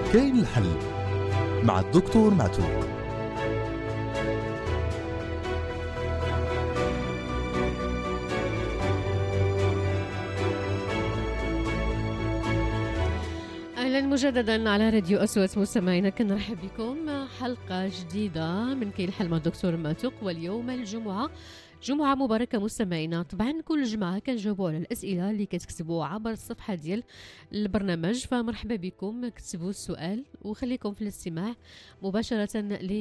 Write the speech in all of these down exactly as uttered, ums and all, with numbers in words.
كاين الحل مع الدكتور معتوق. أهلا مجددا على راديو أصوات مستمعينا، كنرحب بكم حلقة جديدة من كاين الحل مع الدكتور معتوق. واليوم الجمعة، جمعة مباركة مستمعينا. طبعا كل جمعة كنجاوبوا على الأسئلة اللي كتكتبوا عبر الصفحة ديال البرنامج، فمرحبا بكم. كتبوا السؤال وخليكم في الاستماع مباشرة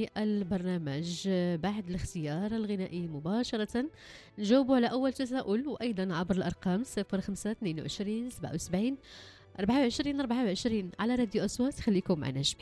للبرنامج. بعد الاختيار الغنائي مباشرة نجاوبوا على أول تساؤل، وأيضا عبر الأرقام صفر خمسة اثنين وعشرين سبعة وسبعين أربعة وعشرين أربعة وعشرين على راديو أصوات. خليكم معنا جميع.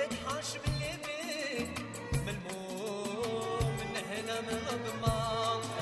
من المؤمن هنا من الضمان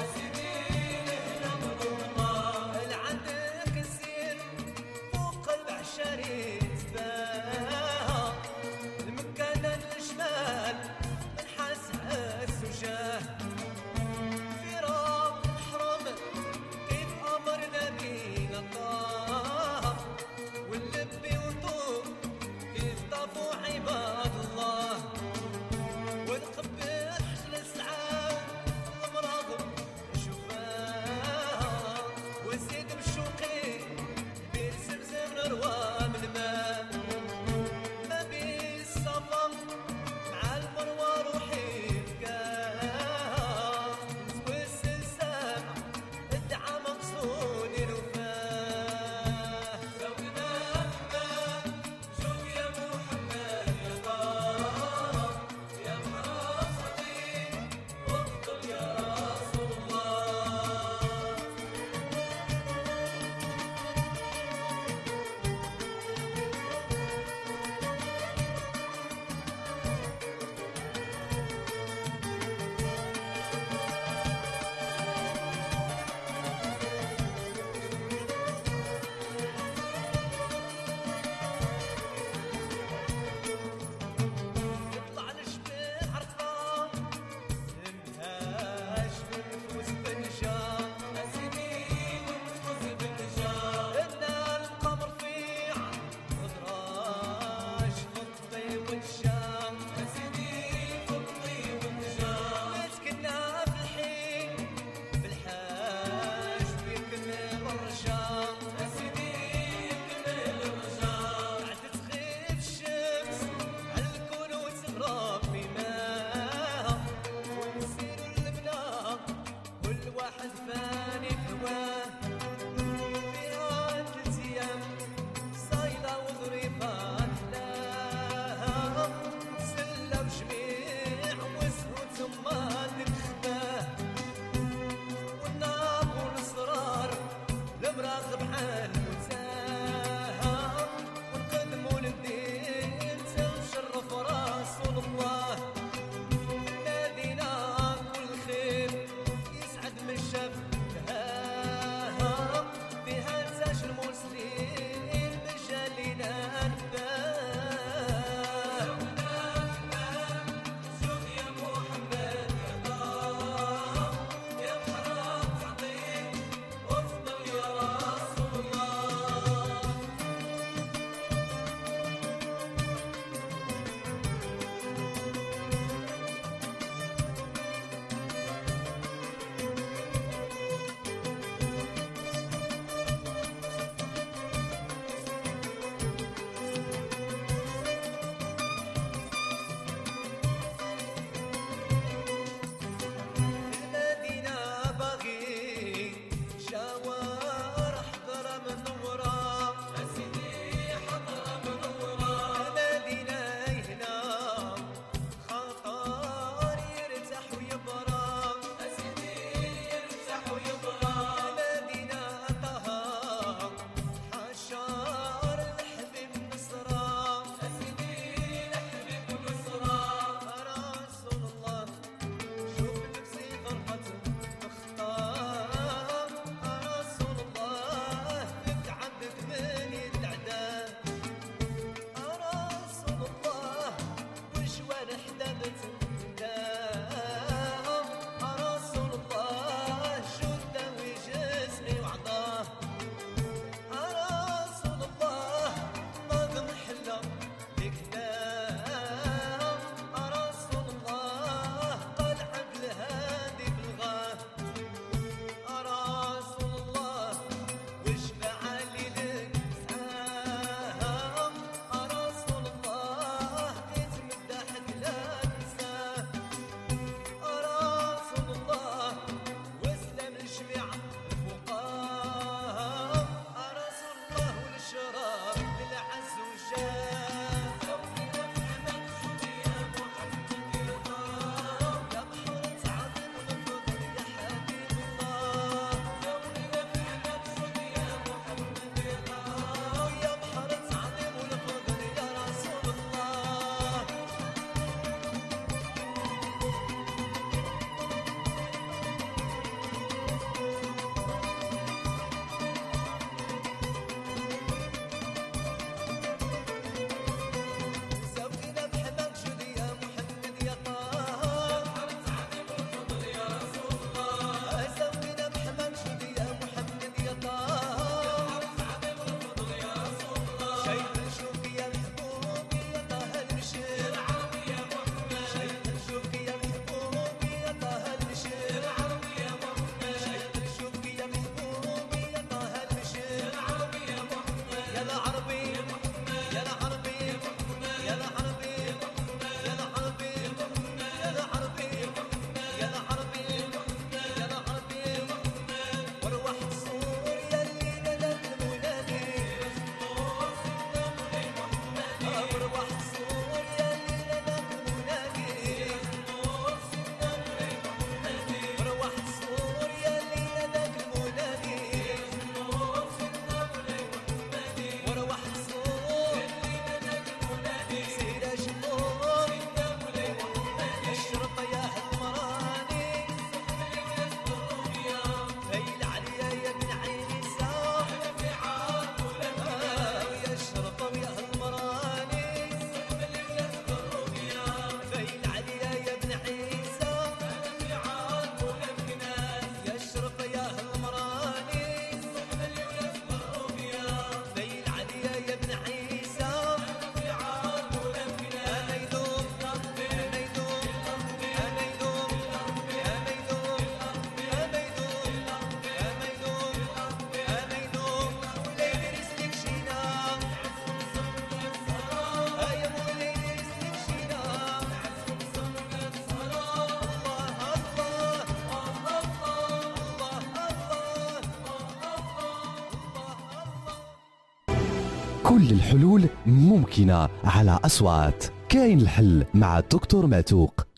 كل الحلول ممكنة على أصوات. كاين الحل مع الدكتور معتوق.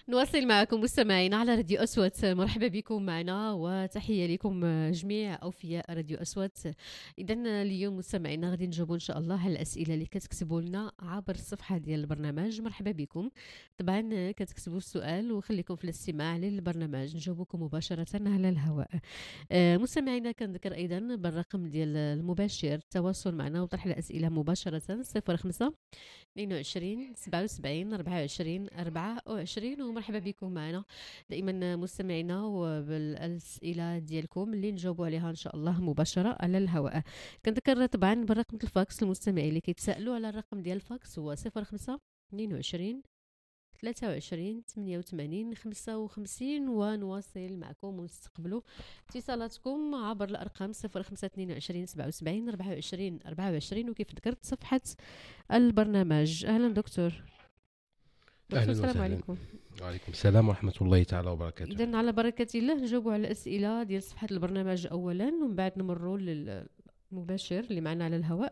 نواصل معكم مستمعينا على راديو أصوات. مرحبا بكم معنا وتحية لكم جميع أوفياء راديو أصوات. إذا اليوم مستمعينا غادي نجاوبوا إن شاء الله على الأسئلة اللي كتكتبوا لنا عبر الصفحة ديال البرنامج. مرحبا بكم. طبعا كتكتبوا السؤال وخليكم في الاستماع للبرنامج نجاوبكم مباشرة على الهواء. آه مستمعينا كنذكر أيضا بالرقم ديال المباشر التواصل معنا وطرح الأسئلة مباشرة صفر خمسة اثنين وعشرين سبعة وسبعين أربعة وعشرين أربعة وعشرين. ومرحبا بكم معنا دائما مستمعينا وبالأسئلة ديالكم اللي نجاوبوا عليها إن شاء الله مباشرة على الهواء. كنذكر طبعا بالرقم الفاكس المستمعين اللي كيتسائلوا على الرقم ديال الفاكس هو صفر خمسة اثنين وعشرين ثلاثة وعشرين ثمانية وثمانين خمسة وخمسين. ونواصل معكم ونستقبلوا اتصالاتكم عبر الأرقام صفر خمسة اثنين وعشرين سبعة وسبعين أربعة وعشرين أربعة وعشرين وكيف ذكرت صفحة البرنامج. أهلا دكتور. دكتور السلام عليكم. وعليكم السلام ورحمة الله تعالى وبركاته. إذن على بركة الله نجاوبوا على الأسئلة ديال صفحة البرنامج أولا ومن بعد نمروا للمباشر اللي معنا على الهواء.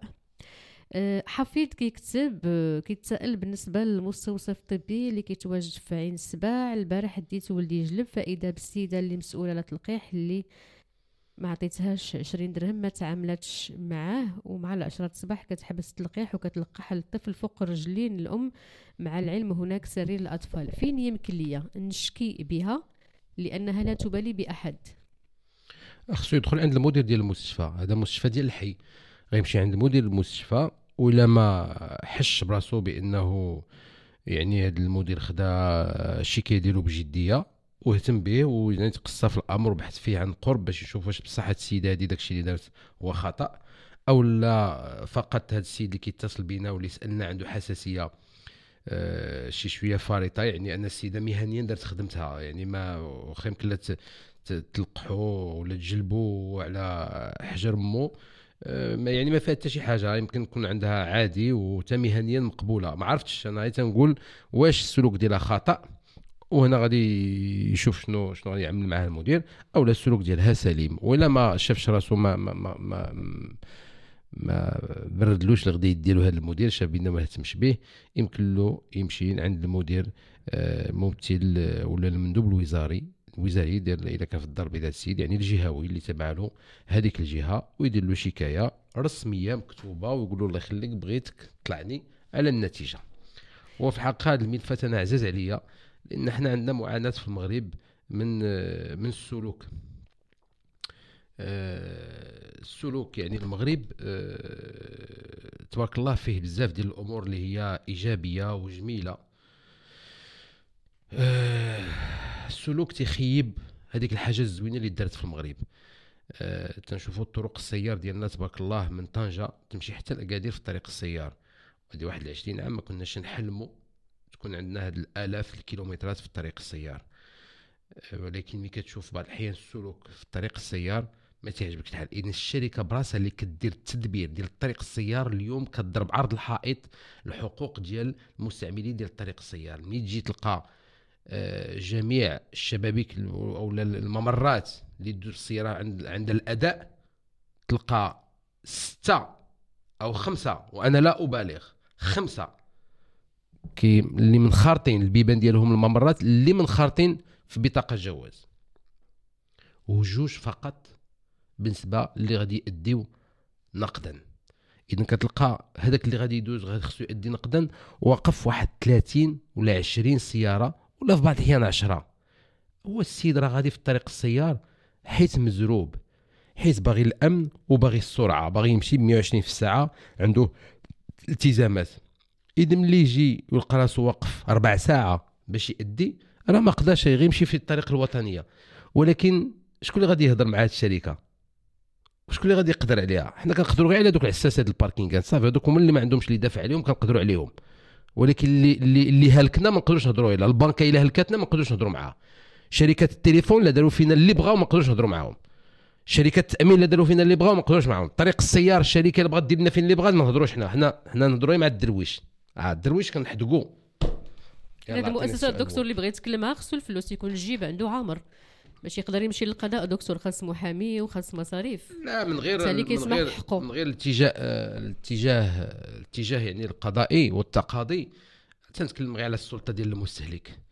حفيظ كيكتب كيتسائل بالنسبه للمستوصف الطبي اللي كيتواجد في عين السباع. البارح ديت ولدي يجلب فاذا بالسيده اللي مسؤوله على التلقيح اللي ما عطيتهاش عشرين درهم ما تعاملاتش معاه ومع العشرة الصباح كتحبس التلقيح وكتلقح الطفل فوق رجلين الام. مع العلم هناك سرير الاطفال. فين يمكن لي نشكي بها لانها لا تبالي باحد؟ خصو يدخل عند المدير ديال المستشفى. هذا مستشفى ديال الحي، غيمشي عند مدير المستشفى ولا ما حش براسو بانه يعني هذا المدير خدا الشكايه ديالو بجديه واهتم به ويتقصى في الامر وبحث فيه عن قرب باش يشوف واش بصح هاد السيده هادي داكشي اللي دارت هو خطا او لا فقط هاد السيد اللي كيتصل بينا واللي سالنا عنده حساسيه آه شي شويه فارطه، يعني ان السيده مهنيا دارت خدمتها، يعني ما واخا يمكن لا تلقحوا ولا تجلبوا على حجر مو ما يعني ما فيها حتى شي حاجه، يمكن تكون عندها عادي وتمهنيا مقبوله. ما عرفتش انا، غير تنقول واش السلوك ديالها خطا وهنا غادي يشوف شنو شنو غادي يعمل معاه المدير، او لا السلوك ديالها سليم ولا ما شافش راسو ما ما ما, ما ما بردلوش اللي غادي يديرو هذا المدير، شاف بينا ما اهتمش به، يمكن له يمشي عند المدير ممثل ولا المندوب الوزاري الوزاري ديال اذا كان في الدار البيضاء السيد، يعني الجهوي اللي تابع له هذيك الجهه، ويدير له شكايه رسميه مكتوبه ويقول له الله يخليك بغيتك طلعني على النتيجه. وفي الحق هذا الملفات انا عزاز عليا لان احنا عندنا معاناه في المغرب من من السلوك السلوك يعني المغرب تبارك الله فيه بزاف ديال الامور اللي هي ايجابيه وجميله. السلوك تيخيب هذيك الحاجه الزوينه اللي دارت في المغرب. أه تنشوفوا الطرق السيار ديالنا تبارك الله من طنجه تمشي حتى لاكادير في طريق السيار، هذه واحد العشرين عام ما كناش نحلموا تكون عندنا هاد الالاف الكيلومترات في الطريق السيار. أه ولكن ملي كتشوف بعض الاحيان السلوك في الطريق السيار ما تعجبكش الحال. اذا الشركه براسها اللي كدير التدبير ديال الطريق السيار اليوم كتضرب عرض الحائط الحقوق ديال المستعملين ديال الطريق السيار. ملي تجي تلقى جميع الشبابيك او الممرات اللي تدور السياره عند عند الاداء تلقى ستة او خمسة، وانا لا ابالغ، خمسة كي اللي منخرطين البيبان ديالهم الممرات اللي منخرطين في بطاقه جواز، وجوج فقط بالنسبه اللي غادي يديو نقدا. اذا كتلقى هذاك اللي غادي يدوز غادي خصو يدي نقدا وقف واحد ثلاثين ولا عشرين سياره ولا في بعض الأحيان عشرة. هو السيد راه غادي في الطريق السيار حيت مزروب، حيت باغي الأمن وباغي السرعة، باغي يمشي ب مية وعشرين في الساعة، عنده التزامات. إذا ملي يجي يلقى راسو واقف ربع ساعة باش يأدي راه ما قداش غير يمشي في الطريق الوطنية. ولكن شكون اللي غادي يهضر مع هاد الشركة؟ وشكون اللي غادي يقدر عليها؟ حنا كنقدروا غير على دوك العساسات الباركينغات صافي، هذوك هما اللي ما عندهمش اللي يدافع عليهم كنقدروا عليهم. ولكن اللي اللي اللي هلكنا ما نقدروش نهضروا عليه. البنكه الا هلكتنا ما نقدروش نهضروا معاها. شركات التليفون لا داروا فينا اللي بغاو ما نقدروش نهضروا معاهم. شركات التامين لا داروا فينا اللي بغاو ما نقدروش معاهم. طريق السيار الشركه اللي بغات دير لنا فين اللي بغات ما نهضروش حنا حنا حنا نهضروا مع الدرويش. اه الدرويش كنحدقوا. هذه المؤسسه الدكتور اللي بغى يتكلم معاه خصو الفلوس يكون الجيب عنده عامر باش يقدر يمشي للقضاء. دكتور خاص محامي وخاص مصاريف. لا من غير من غير من غير الاتجاه الاتجاه الاتجاه يعني القضائي والتقاضي. تنتكلم غير على السلطه ديال المستهلك.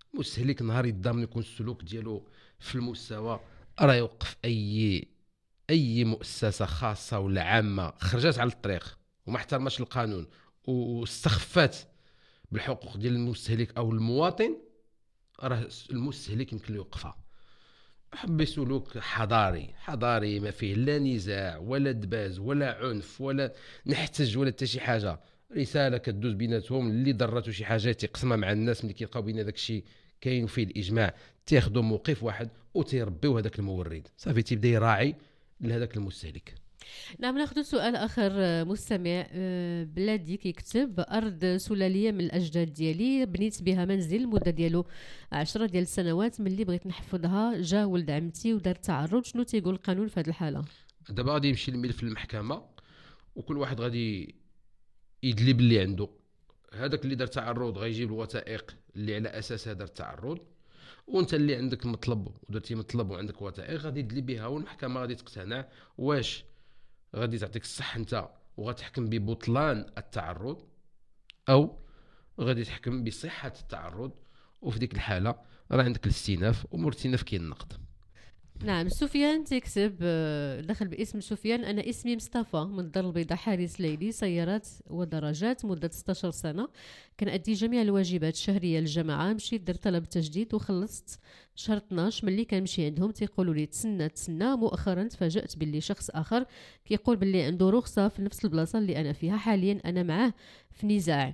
المستهلك نهار يضامن يكون السلوك ديالو في المستوى، راه يوقف اي اي مؤسسه خاصه ولا عامه خرجت على الطريق وما احترمش القانون واستخفت بالحقوق ديال المستهلك او المواطن، راه المستهلك يمكن له يوقفها. حب سلوك حضاري حضاري ما فيه لا نزاع ولا دباز ولا عنف ولا نحتج ولا حتى شي حاجه، رساله كدوز بيناتهم، اللي ضرته شي حاجه تيقسمها مع الناس، ملي كيلقاو بين داك الشيء كاين فيه الاجماع تياخذوا موقف واحد وتيربيو هذاك المورد، صافي تيبدا يراعي لهذاك المستهلك. نعم، ناخذ سؤال اخر. مستمع بلادي كيكتب: ارض سلاليه من الاجداد ديالي، بنيت بها منزل المده ديالو عشرة ديال السنوات، ملي بغيت نحفظها جا ولد عمتي ودار تعرض. شنو تيقول القانون في هذه الحاله؟ دابا غادي يمشي الملف للمحكمه وكل واحد غادي يدلي باللي عنده. هذاك اللي دار تعرض غيجيب الوثائق اللي على اساسها دار التعرض، وانت اللي عندك مطلب ودرتي مطلب وعندك وثائق غادي تدلي بها، والمحكمه غادي تقتنع واش غادي تعطيك الصح انت وغتحكم ببطلان التعرض او غادي تحكم بصحه التعرض. وفي ديك الحاله راه عندك الاستئناف، ومور الاستئناف كاين النقد. نعم، سفيان تكتب، دخل باسم سفيان: أنا اسمي مصطفى من الدار البيضاء، حارس ليلي سيارات ودراجات مدة ستة عشر سنة، كنأدي جميع الواجبات الشهرية للجماعة. مشيت درت طلب تجديد وخلصت شهر اثناش. ملي كنمشي عندهم تيقولوا لي تسنى تسنى. مؤخرا تفاجأت باللي شخص آخر كيقول باللي عنده رخصة في نفس البلاصة اللي أنا فيها حاليا. أنا معاه في نزاع.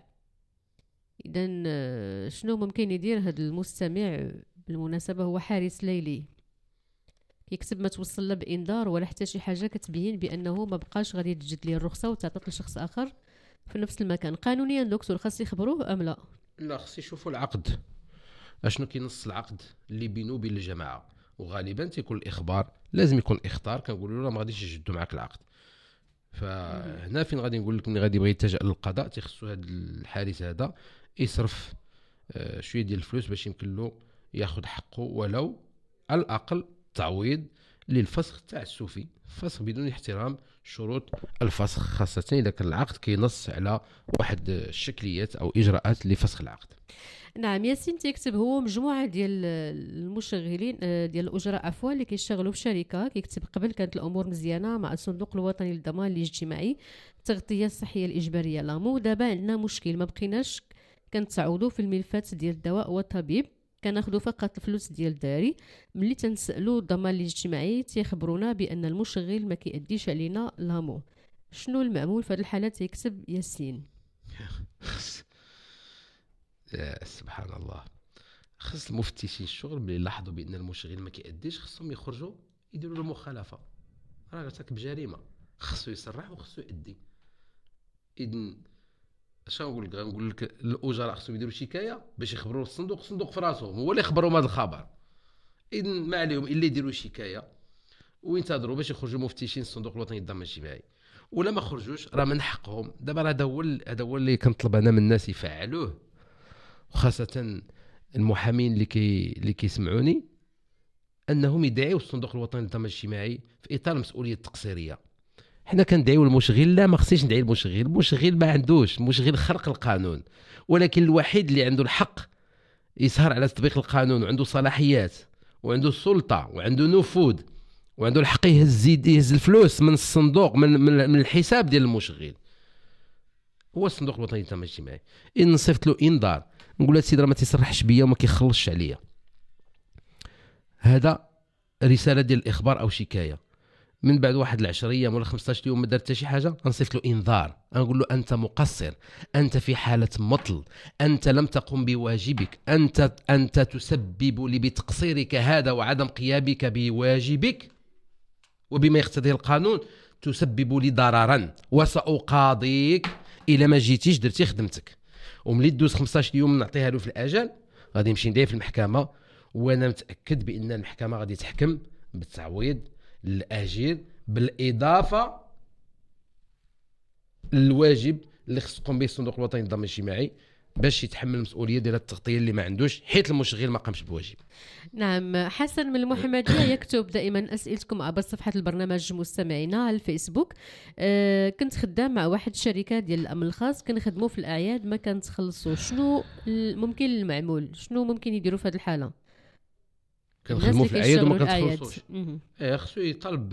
إذن شنو ممكن يدير هذا المستمع؟ بالمناسبة هو حارس ليلي، يكتب ما توصل له بانذار ولا حتى شي حاجه كتبين بانه ما بقاش غادي تجد ليه الرخصه وتعطات لشخص اخر في نفس المكان. قانونيا دكتور خاص يخبروه ام لا؟ لا، خص يشوفوا العقد اشنو كينص العقد اللي بينه وبين الجماعه، وغالبا تيكون الاخبار لازم يكون اخطار كنقولوا له ما غاديش يجدوا معك العقد. فهنا فين غادي نقول لك ملي غادي يبغي يتجه للقضاء تيخصو هذا الحارس هذا يصرف شويه ديال الفلوس باش يمكن له ياخذ حقه، ولو على الاقل تعويض للفسخ تاع السوفي، فسخ بدون احترام شروط الفسخ، خاصة إذا كان العقد كينص على واحد الشكليات أو إجراءات لفسخ العقد. نعم، ياسين تيكتب هو مجموعة ديال المشغلين ديال الأجراء عفوا اللي كيشتغلوا في شركة. كيكتب قبل كانت الأمور مزيانة مع الصندوق الوطني للضمان الاجتماعي، التغطية الصحية الإجبارية لامو. دابا عندنا مشكل، ما بقيناش كنتعوضوا في الملفات ديال الدواء والطبيب، كناخذوا فقط الفلوس ديال الداري. ملي تنسالوا الضمان الاجتماعي تيخبرونا بان المشغل ما كيأديش علينا لامو. شنو المعمول في هذه الحالات؟ تيكتب ياسين. يا سبحان الله، خص المفتشين الشغل ملي لاحظوا بان المشغل ما كيأديش خصهم يخرجوا يديروا له مخالفه، راه ارتكب جريمه، خصو يصرح وخصو يأدي. اذن اش نقول لك؟ غنقول لك الاجراء خصهم يديروا شكايه باش يخبروا الصندوق، الصندوق في راسهم هو اللي يخبرهم هذا الخبر. اذن ما عليهم الا يديروا شكايه وينتظروا باش يخرجوا مفتشين الصندوق الوطني للضمان الاجتماعي، ولا ما خرجوش راه من حقهم. دابا هذا هو هذا هو اللي كنطلب انا من الناس يفعلوه، وخاصه المحامين اللي كي اللي كيسمعوني، انهم يدعيوا الصندوق الوطني للضمان الاجتماعي في اطار المسؤوليه التقصيريه. حنا كندعيو المشغل، لا ما خصنيش ندعي المشغل، المشغل ما عندوش، المشغل خرق القانون، ولكن الوحيد اللي عنده الحق يسهر على تطبيق القانون وعنده صلاحيات وعنده السلطه وعنده نفوذ وعنده الحق يهز يهز الفلوس من الصندوق من من, من الحساب ديال المشغل هو الصندوق الوطني للضمان الاجتماعي. ان نصيفط له انذار نقول له السيد راه ما تيصرحش بيا وما كيخلصش عليا، هذا رساله ديال الاخبار او شكايه. من بعد واحد العشر ايام ولا خمسطاش يوم ما دار حتى شي حاجه نصيفط له انذار، نقول له انت مقصر، انت في حاله مطل، انت لم تقم بواجبك، انت انت تسبب لي بتقصيرك هذا وعدم قيامك بواجبك وبما يقتضيه القانون تسبب لي ضررا وسأقاضيك الى ما جيتيش درتي خدمتك. وملي تدوز خمسطاش يوم نعطيها له في الاجل غادي نمشي ندير في المحكمه، وانا متاكد بان المحكمه غادي تحكم بالتعويض للاجير بالاضافه للواجب اللي خص تقوم به الصندوق الوطني للضمان الاجتماعي باش يتحمل المسؤوليه ديال التغطيه اللي ما عندوش حيت المشغل ما قامش بواجب. نعم. حسن من المحمدية يكتب دائما أسئلتكم عبر صفحة البرنامج مستمعينا على الفيسبوك. أه كنت خدام مع واحد الشركة ديال الأمن الخاص، كنخدموا في الأعياد ما كنتخلصوا، شنو ممكن المعمول، شنو ممكن يديروا في هذه الحالة؟ كنخدموا في الأعياد وما كنتخلصوش. ايه خصو يطالب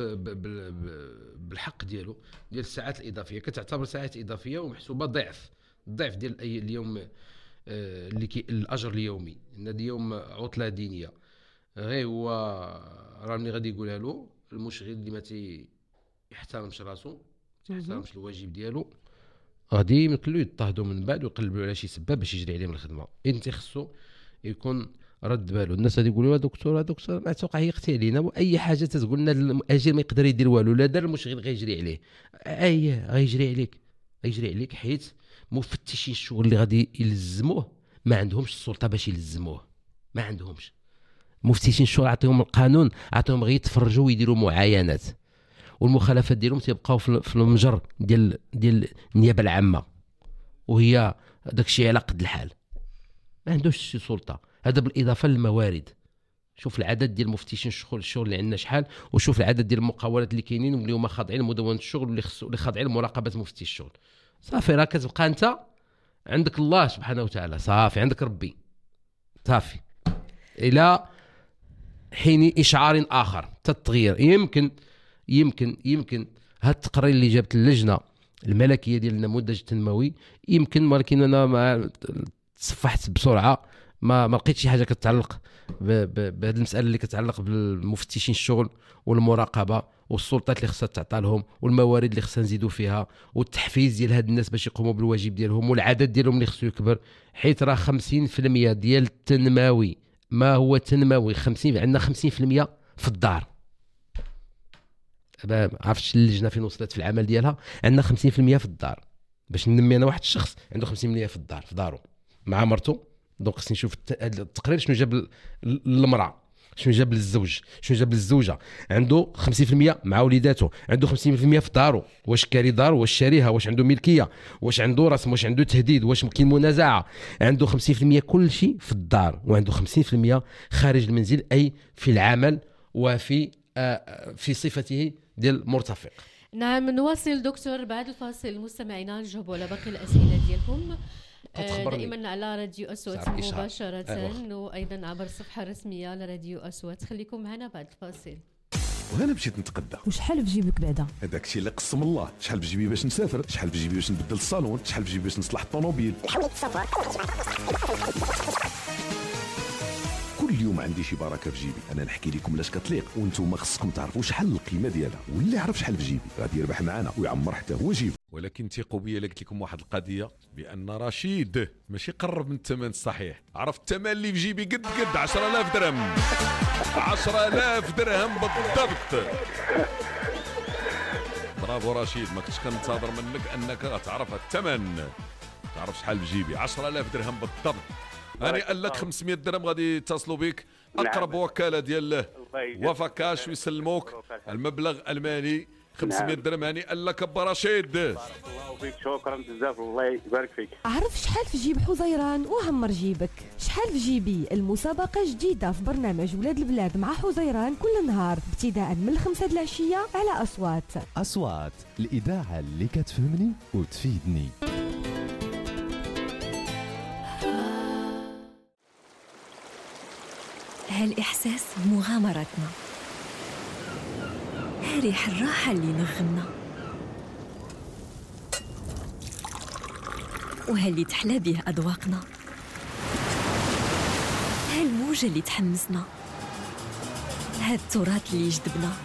بالحق ديالو ديال الساعات الإضافية، كتعتبر ساعات إضافية ومحسوبة ضعف الضعف ديال أي اليوم اللي كي الأجر اليومي. إن هذا يوم عطلة دينية، غير هو راه ملي غادي يقولها له المشغل اللي ما تي يحترمش راسو، ما يحترمش الواجب ديالو، غادي يمكن له يضطهدوا من بعد ويقلبوا على شي سبب باش يجري عليه من الخدمه. انت خصو يكون رد بالو. الناس غادي يقولوا دكتور دكتور ما توقع يقتي علينا، واي حاجه تقول لنا الاجير ما يقدر يدير والو، لا دار المشغل غيجري عليه. اي غيجري عليك غيجري عليك حيت مفتشين الشغل اللي غادي يلزموه ما عندهمش السلطه باش يلزموه، ما عندهمش. مفتشين الشغل عطيهم القانون، عطيهم غير يتفرجوا ويديروا معاينات، والمخالفات ديالهم تيبقاو في المجر ديال ديال النيابه العامه، وهي داكشي على قد الحال، ما عندوش شي سلطه. هذا بالاضافه للموارد. شوف العدد ديال مفتشين الشغل الشغل اللي عندنا شحال، وشوف العدد ديال المقاولات اللي كاينين واللي هما خاضعين لمدونه الشغل واللي خصو اللي خاضعين لمراقبه مفتش الشغل. صافي راه كتبقى انت عندك الله سبحانه وتعالى، صافي عندك ربي، صافي الى حين اشعار اخر التغيير. يمكن يمكن يمكن هاد التقرير اللي جابت اللجنه الملكيه ديال النموذج التنموي يمكن، ولكن انا ما تصفحت بسرعه ما ما لقيت شي حاجه كتعلق بهذه المساله اللي كتعلق بالمفتشين الشغل والمراقبه والسلطات اللي خصها تعطى لهم والموارد اللي خصها نزيدوا فيها والتحفيز ديال هاد الناس باش يقوموا بالواجب ديالهم والعدد ديالهم اللي خصو يكبر. حيت راه خمسين بالمئة ديال التنموي ما هو تنموي، خمسين عندنا خمسين بالمئة في الدار. ما عرفتش اللجنه فين وصلت في العمل ديالها، عندنا خمسين بالمئة في الدار. باش ننمي انا واحد الشخص عنده خمسين بالمئة في الدار في دارو مع مرته. دونك خصني نشوف التقرير شنو جاب للمراه، شنو جاب للزوج، شنو جاب للزوجه. عنده خمسين بالمئة مع وليداته، عنده خمسين بالمئة في دارو، واش كاري دار، واش شاريها، واش عنده ملكيه، واش عنده رسم، واش عنده تهديد، واش كاين منازعه. عنده خمسين بالمئة كل شيء في الدار، وعنده خمسين بالمئة خارج المنزل، اي في العمل وفي آه في صفته ديال مرتفق. نعم. نواصل دكتور بعد الفاصل. مستمعينا نجاوبوا على باقي الاسئله ديالكم دائما على راديو أصوات مباشرة، أيوة. وأيضا عبر الصفحة الرسمية لراديو أصوات. خليكم معنا بعد الفاصل. وهنا مشيت نتقدى، وشحال في جيبك بعدا؟ هذاك الشيء اللي قسم الله. شحال في جيبي باش نسافر، شحال في جيبي باش نبدل الصالون، شحال في جيبي باش نصلح الطوموبيل. كل يوم عندي شي بركه في جيبي. انا نحكي لكم لاش كتليق، وانتم خصكم تعرفوا شحال القيمه ديالها. واللي يعرف شحال في جيبي غادي يربح معنا ويعمر حتى هو جيبه. ولكن ثقوا بيا، قلت لكم واحد القضيه بان رشيد ماشي قرب من الثمن الصحيح. عرفت الثمن اللي في جيبي قد قد عشرة آلاف درهم. عشرة آلاف درهم بالضبط. برافو رشيد، ما كنتش كنتظر منك انك تعرف الثمن. تعرف شحال في جيبي؟ عشرة آلاف درهم بالضبط. أنا قال لك خمسمائة درهم غادي يتصلوا بك أقرب وكالة ديال وفكاش ويسلموك المبلغ المالي خمسمائة درهم. هاني قال لك أبا رشيد. بارك الله فيك، شكرا بزاف، الله يبارك فيك. عرف شحال في جيب حزيران وعمر جيبك. شحال في جيبي المسابقة جديدة في برنامج ولاد البلاد مع حزيران كل نهار ابتداء من الخمسة العشية على أصوات. أصوات، الإذاعة اللي كتفهمني وتفيدني. هالإحساس بمغامرتنا، هالريح الراحة اللي نغمنا، وهاللي تحلى به أذواقنا، هالموجة اللي تحمسنا، هالتراث اللي يجذبنا،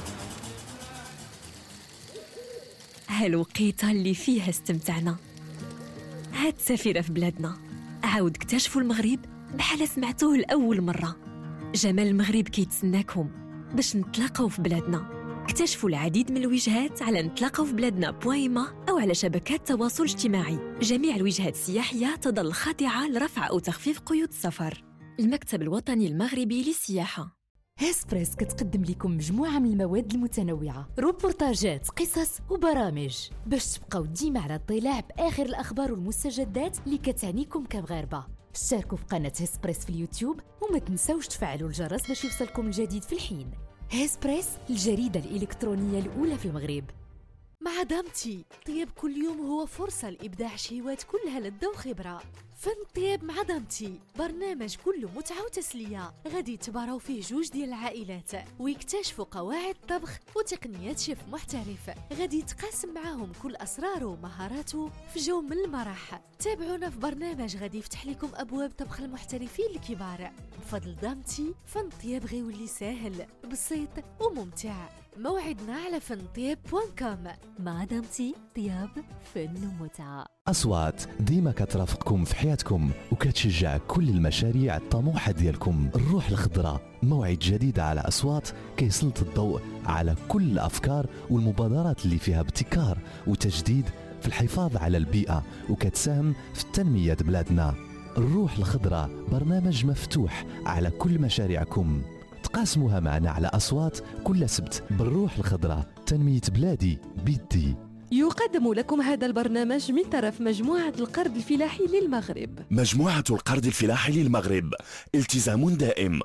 هالوقيتة اللي فيها استمتعنا، هالسفيرة في بلادنا. عاود اكتشفوا المغرب بحال سمعتوه لأول مرة. جمال المغرب كيتسناكم باش نتلاقاو في بلادنا. اكتشفوا العديد من الوجهات على نتلاقاو في بلادنا بويما أو على شبكات التواصل الاجتماعي. جميع الوجهات السياحية تظل خاضعة لرفع أو تخفيف قيود السفر. المكتب الوطني المغربي للسياحة. هيسبريس كتقدم لكم مجموعة من المواد المتنوعة، روبورتاجات، قصص وبرامج باش تبقاو ديما على اطلاع بآخر الأخبار والمستجدات اللي كتعنيكم كمغاربة. اشتركوا في قناة هيسبريس في اليوتيوب وما تنسوش تفعلوا الجرس باش يوصلكم الجديد في الحين. هيسبريس، الجريدة الإلكترونية الأولى في المغرب. مع دامتي، طياب كل يوم هو فرصة لإبداع شهوات كلها لذة وخبرة. فن طياب مع دامتي، برنامج كله متعة وتسلية، غادي تباراو فيه جوج ديال العائلات ويكتشفوا قواعد طبخ وتقنيات شيف محترف، غادي يتقاسم معاهم كل أسراره ومهاراته في جو من المرح. تابعونا في برنامج غادي يفتح لكم أبواب طبخ المحترفين الكبار. بفضل دامتي، فن طياب غيولي ساهل، بسيط وممتع. موعدنا على فن طياب دوت كوم. مع دامتي، طياب، فن ومتعة. أصوات ديما كترافقكم في حياتكم وكتشجع كل المشاريع الطموحة ديالكم. الروح الخضراء، موعد جديد على أصوات كيسلط الضوء على كل الأفكار والمبادرات اللي فيها ابتكار وتجديد في الحفاظ على البيئة وكتساهم في تنمية بلادنا. الروح الخضراء برنامج مفتوح على كل مشاريعكم، تقاسموها معنا على أصوات كل سبت. بالروح الخضراء، تنمية بلادي بيدي. يقدم لكم هذا البرنامج من طرف مجموعة القرض الفلاحي للمغرب. مجموعة القرض الفلاحي للمغرب، التزام دائم.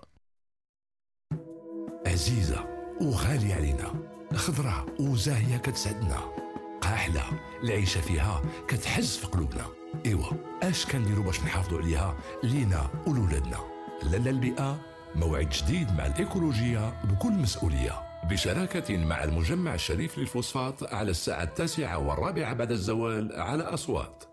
عزيزة وغالية علينا، خضراء وزاهية كتسعدنا، قاحلة العيشة فيها كتحز في قلوبنا. إيوا اش كنديروا باش نحافظوا عليها لينا ولولادنا؟ لالا البيئة، موعد جديد مع الإيكولوجية بكل مسؤولية، بشراكة مع المجمع الشريف للفوسفات على الساعة التاسعة والرابعة بعد الزوال على أصوات.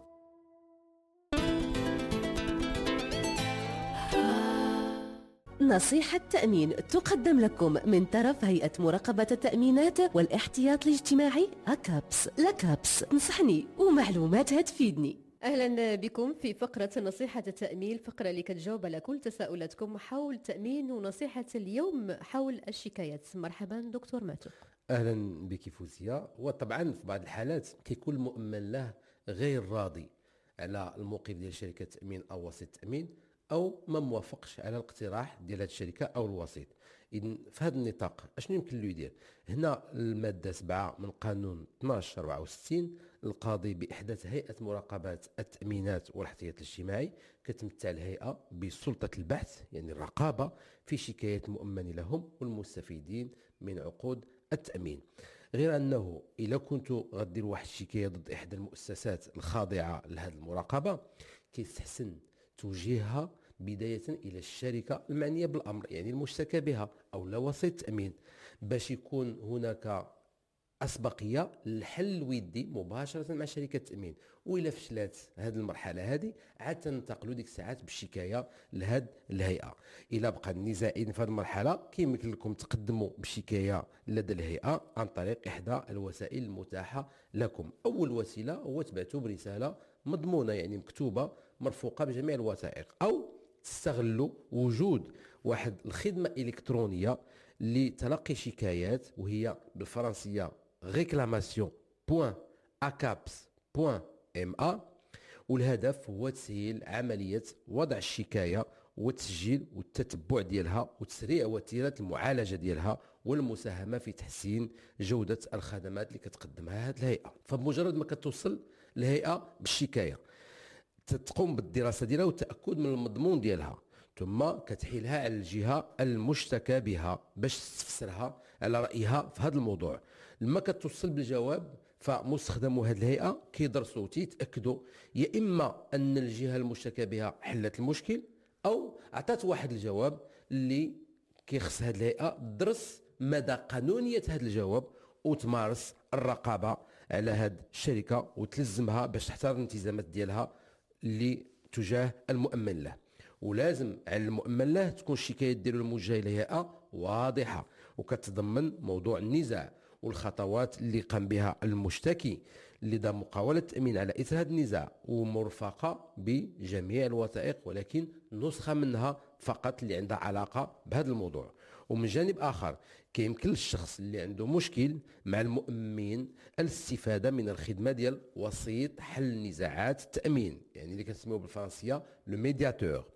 نصيحة تأمين تقدم لكم من طرف هيئة مراقبة التأمينات والاحتياط الاجتماعي أكابس. لكابس تنصحني ومعلوماتها تفيدني. أهلا بكم في فقرة نصيحة التأمين، الفقرة اللي كتجاوب على كل تساؤلاتكم حول التأمين. ونصيحة اليوم حول الشكايات. مرحبا دكتور ماتو. أهلا بك فوزية. وطبعا في بعض الحالات كيكون المؤمن له غير راضي على الموقف ديال شركة التأمين أو وسيط التأمين، أو ما موافقش على الاقتراح ديال هذه الشركة أو الوسيط. إذن في هذا النطاق أشنو يمكن له يدير؟ هنا المادة سبعة من قانون اثناش أربعة وستين، القاضي بإحداث هيئة مراقبة التأمينات والاحتياط الاجتماعي كتمتع الهيئة بسلطة البحث، يعني الرقابة في شكايات المؤمن لهم والمستفيدين من عقود التأمين. غير أنه إذا كنتوا غديروا واحد الشكاية ضد إحدى المؤسسات الخاضعة لهذه المراقبة، كيستحسن توجيهها بداية إلى الشركة المعنية بالأمر، يعني المشتكى بها أو لا وسيط التأمين، باش يكون هناك أسبقية للحل الودي مباشرة مع شركة التأمين. وإلا فشلت هذه المرحلة هذه، عاد تنتقلوا ديك الساعات بالشكاية لهذه الهيئة. إلا بقى النزاعين في هذه المرحلة، كيمكن لكم تقدموا بشكاية لدى الهيئة عن طريق إحدى الوسائل المتاحة لكم. أول وسيلة هو تبعتوا برسالة مضمونة، يعني مكتوبة مرفوقة بجميع الوثائق، أو تستغلوا وجود واحد الخدمة إلكترونية لتلقي شكايات، وهي بالفرنسية réclamation point acaps point m a، والهدف هو تسهيل عملية وضع الشكاية والتسجيل والتتبع ديالها وتسريع وتيرة المعالجة ديالها والمساهمة في تحسين جودة الخدمات اللي كتقدمها هذه الهيئة. فبمجرد ما كتوصل الهيئة بالشكاية، تقوم بالدراسة ديالها والتأكد من المضمون ديالها، ثم كتحيلها على الجهة المشتكى بها باش تفسرها على رأيها في هذا الموضوع. لما كتوصل بالجواب، فمستخدمو هذه الهيئة كيدرسوا تيتأكدوا يا إما أن الجهة المشتكى بها حلت المشكل، أو عطات واحد الجواب اللي كيخص هذه الهيئة درس مدى قانونية هذا الجواب وتمارس الرقابة على هذه الشركة وتلزمها باش تحترم الالتزامات ديالها اللي تجاه المؤمن له. ولازم على المؤمن له تكون الشكاية ديالو الموجهة للهيئة واضحة وكتضمن موضوع النزاع والخطوات اللي قام بها المشتكي لدى محاولة التأمين على إثر هذا النزاع، ومرفقة بجميع الوثائق، ولكن نسخة منها فقط اللي عندها علاقة بهذا الموضوع. ومن جانب آخر كيمكن للشخص اللي عنده مشكل مع المؤمن الاستفادة من الخدمة ديال وسيط حل نزاعات التأمين، يعني اللي كنسميوه بالفرنسية لو ميدياتور،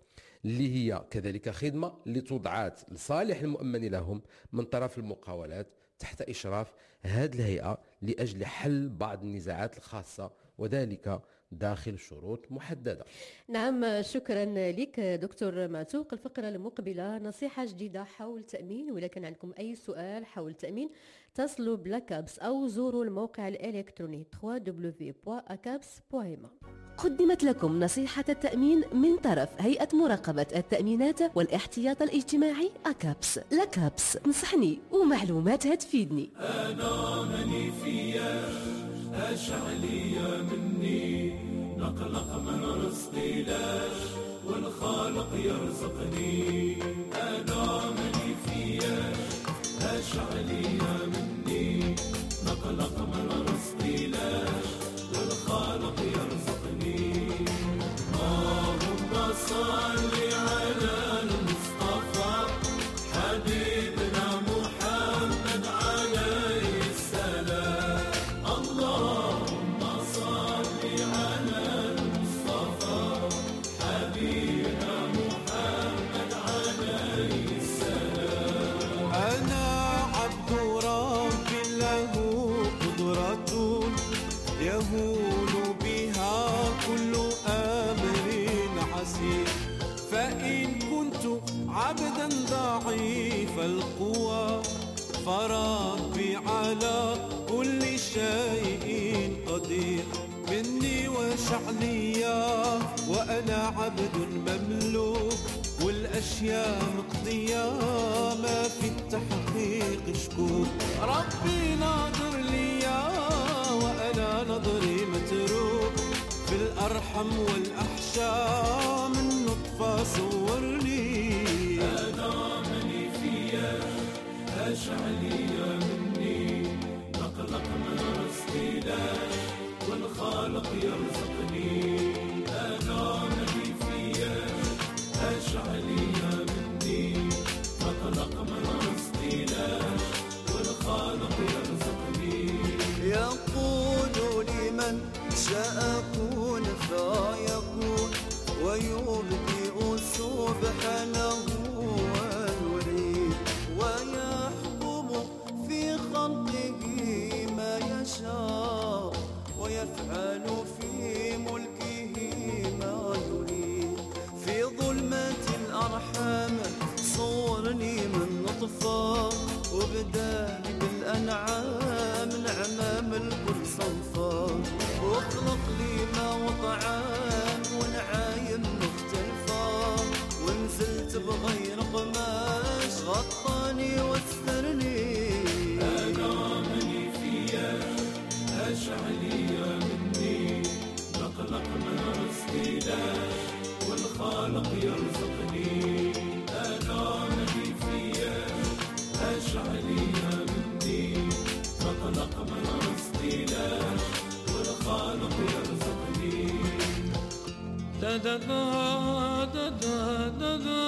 اللي هي كذلك خدمة اللي توضعات لصالح المؤمن لهم من طرف المقاولات تحت إشراف هذه الهيئة لأجل حل بعض النزاعات الخاصة وذلك داخل شروط محددة. نعم، شكرا لك دكتور معتوق. الفقرة المقبلة نصيحة جديدة حول التأمين، وإذا كان عندكم أي سؤال حول التأمين تصلوا بلاكابس أو زوروا الموقع الإلكتروني دبليو دبليو دبليو دوت أكابس دوت إم. قدمت لكم نصيحة التأمين من طرف هيئة مراقبة التأمينات والاحتياط الاجتماعي أكابس. لكابس نصحني ومعلوماتها تفيدني. أنا ماني فياش اش عليا مني، نقلق من رزقي لاش والخالق يرزقني. أنا ماني فياش اش عليا مني، نقلق من رزقي لاش والخالق يرزقني. اللهم صل على المصطفى حبيبنا محمد عليه السلام. اللهم صل على المصطفى حبيبنا محمد عليه السلام. أنا عبد ربي له قدرة يهون بها كل أمر عسير، فإن كنت عبدا ضعيف القوى فربي على كل شيء قدير. مني وشعليا وأنا عبد مملوك، والأشياء مقضية ما في التحقيق شكوك. ربي ناظر ليا وأنا نظري متروك، في الأرحم والأحشاء من نطفة صورني. أنا ماني فياش اش عليا مني، نقلق من رزقي لاش والخالق يرزقني. أنا ماني فياش اش عليا مني، نقلق من رزقي لاش والخالق يرزقني. يقول لمن شاء كن فيكون، ويبدئ سبحانه ويريد، ويحكم في خلقه ما يشاء، ويفعل في ملكه ما يريد. في ظلمات الأرحام صورني من نطفة، وبداني بالأنعام نعمام الكل صنفا، واخلق لي ما وطعام ونعايم مختلفة، ونزلت بغير قماش غطاني واسترني. أنا ماني فياش اش عليا مني، نقلق من رزقي لاش والخالق يرزقني. أنا ماني فياش اش عليا مني، نقلق من رزقي لاش والخالق يرزقني. دا دا دا دا دا دا دا.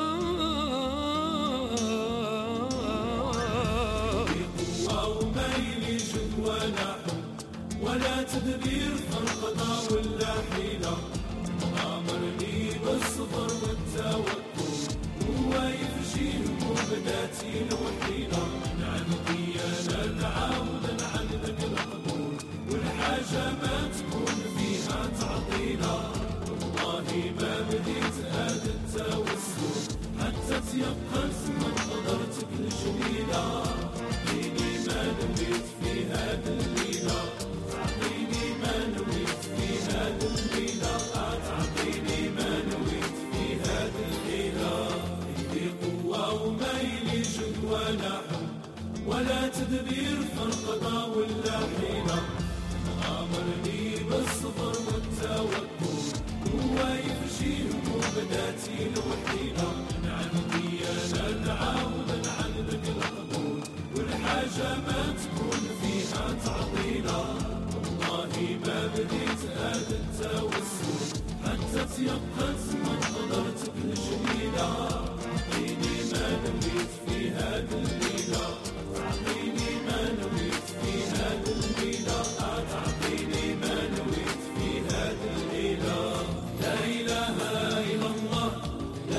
بقوة وميل جد ولا حب ولا تدبير فرقضة ولا حيلة، أمرني بالصبر والتوكل هو يفشي مبداتي الوحيدة. نعمتي أنا تعاود عندك القبول، والحاجة ما تكون فيها تعطينا. والله ما بديت هذا التوسل حتى تيقنت من قدرتك الجميلة. تعطيني ما نويت في هذه الليلة، تعطيني ما نويت في هذه الليلة، تعطيني ما نويت في هذه الليلة. في قوة وميل جد ولا حب ولا تدبير فرقضة ولا حيلة، أمرني بالصبر والتوكل هو يفشي مبداتي الوحيدة. نعمتي أنا تعاود عندك القبول، والحاجة ما تكون فيها تعطينا. والله ما بديت هذا التوسل حتى تيقنت من قدرتك الجميلة. تعطيني ما نويت في هذه الليلة، تعطيني ما نويت في هذه الليلة، تعطيني ما نويت في هذه الليلة. لا إله إلا الله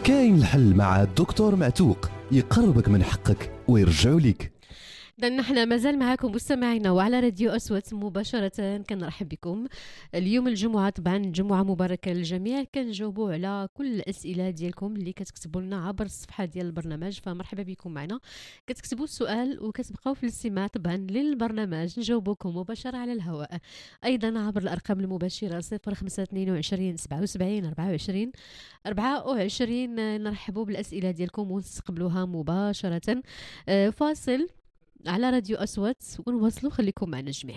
كاين الحل مع الدكتور معتوق، يقربك من حقك ويرجعوا لك. إذا نحن مازال معكم مستمعينا وعلى راديو أصوات مباشرة. كنرحب بكم اليوم الجمعة، طبعا جمعة مباركة للجميع. كنجاوبوا على كل الأسئلة ديالكم اللي كتكتبوا لنا عبر الصفحة ديال البرنامج، فمرحبا بكم معنا. كتكتبوا السؤال وكتبقاو في الاستماع طبعا للبرنامج، نجاوبكم مباشرة على الهواء. أيضا عبر الأرقام المباشرة صفر خمسة اثنين وعشرين سبعة وسبعين أربعة وعشرين أربعة وعشرين. نرحبوا بالأسئلة ديالكم ونستقبلوها مباشرة. فاصل على راديو أصوات ونواصلوا، خليكم معنا جميع.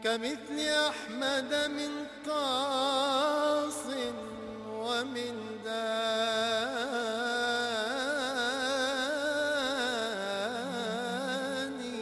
كمثل أحمد من قاص ومن داني.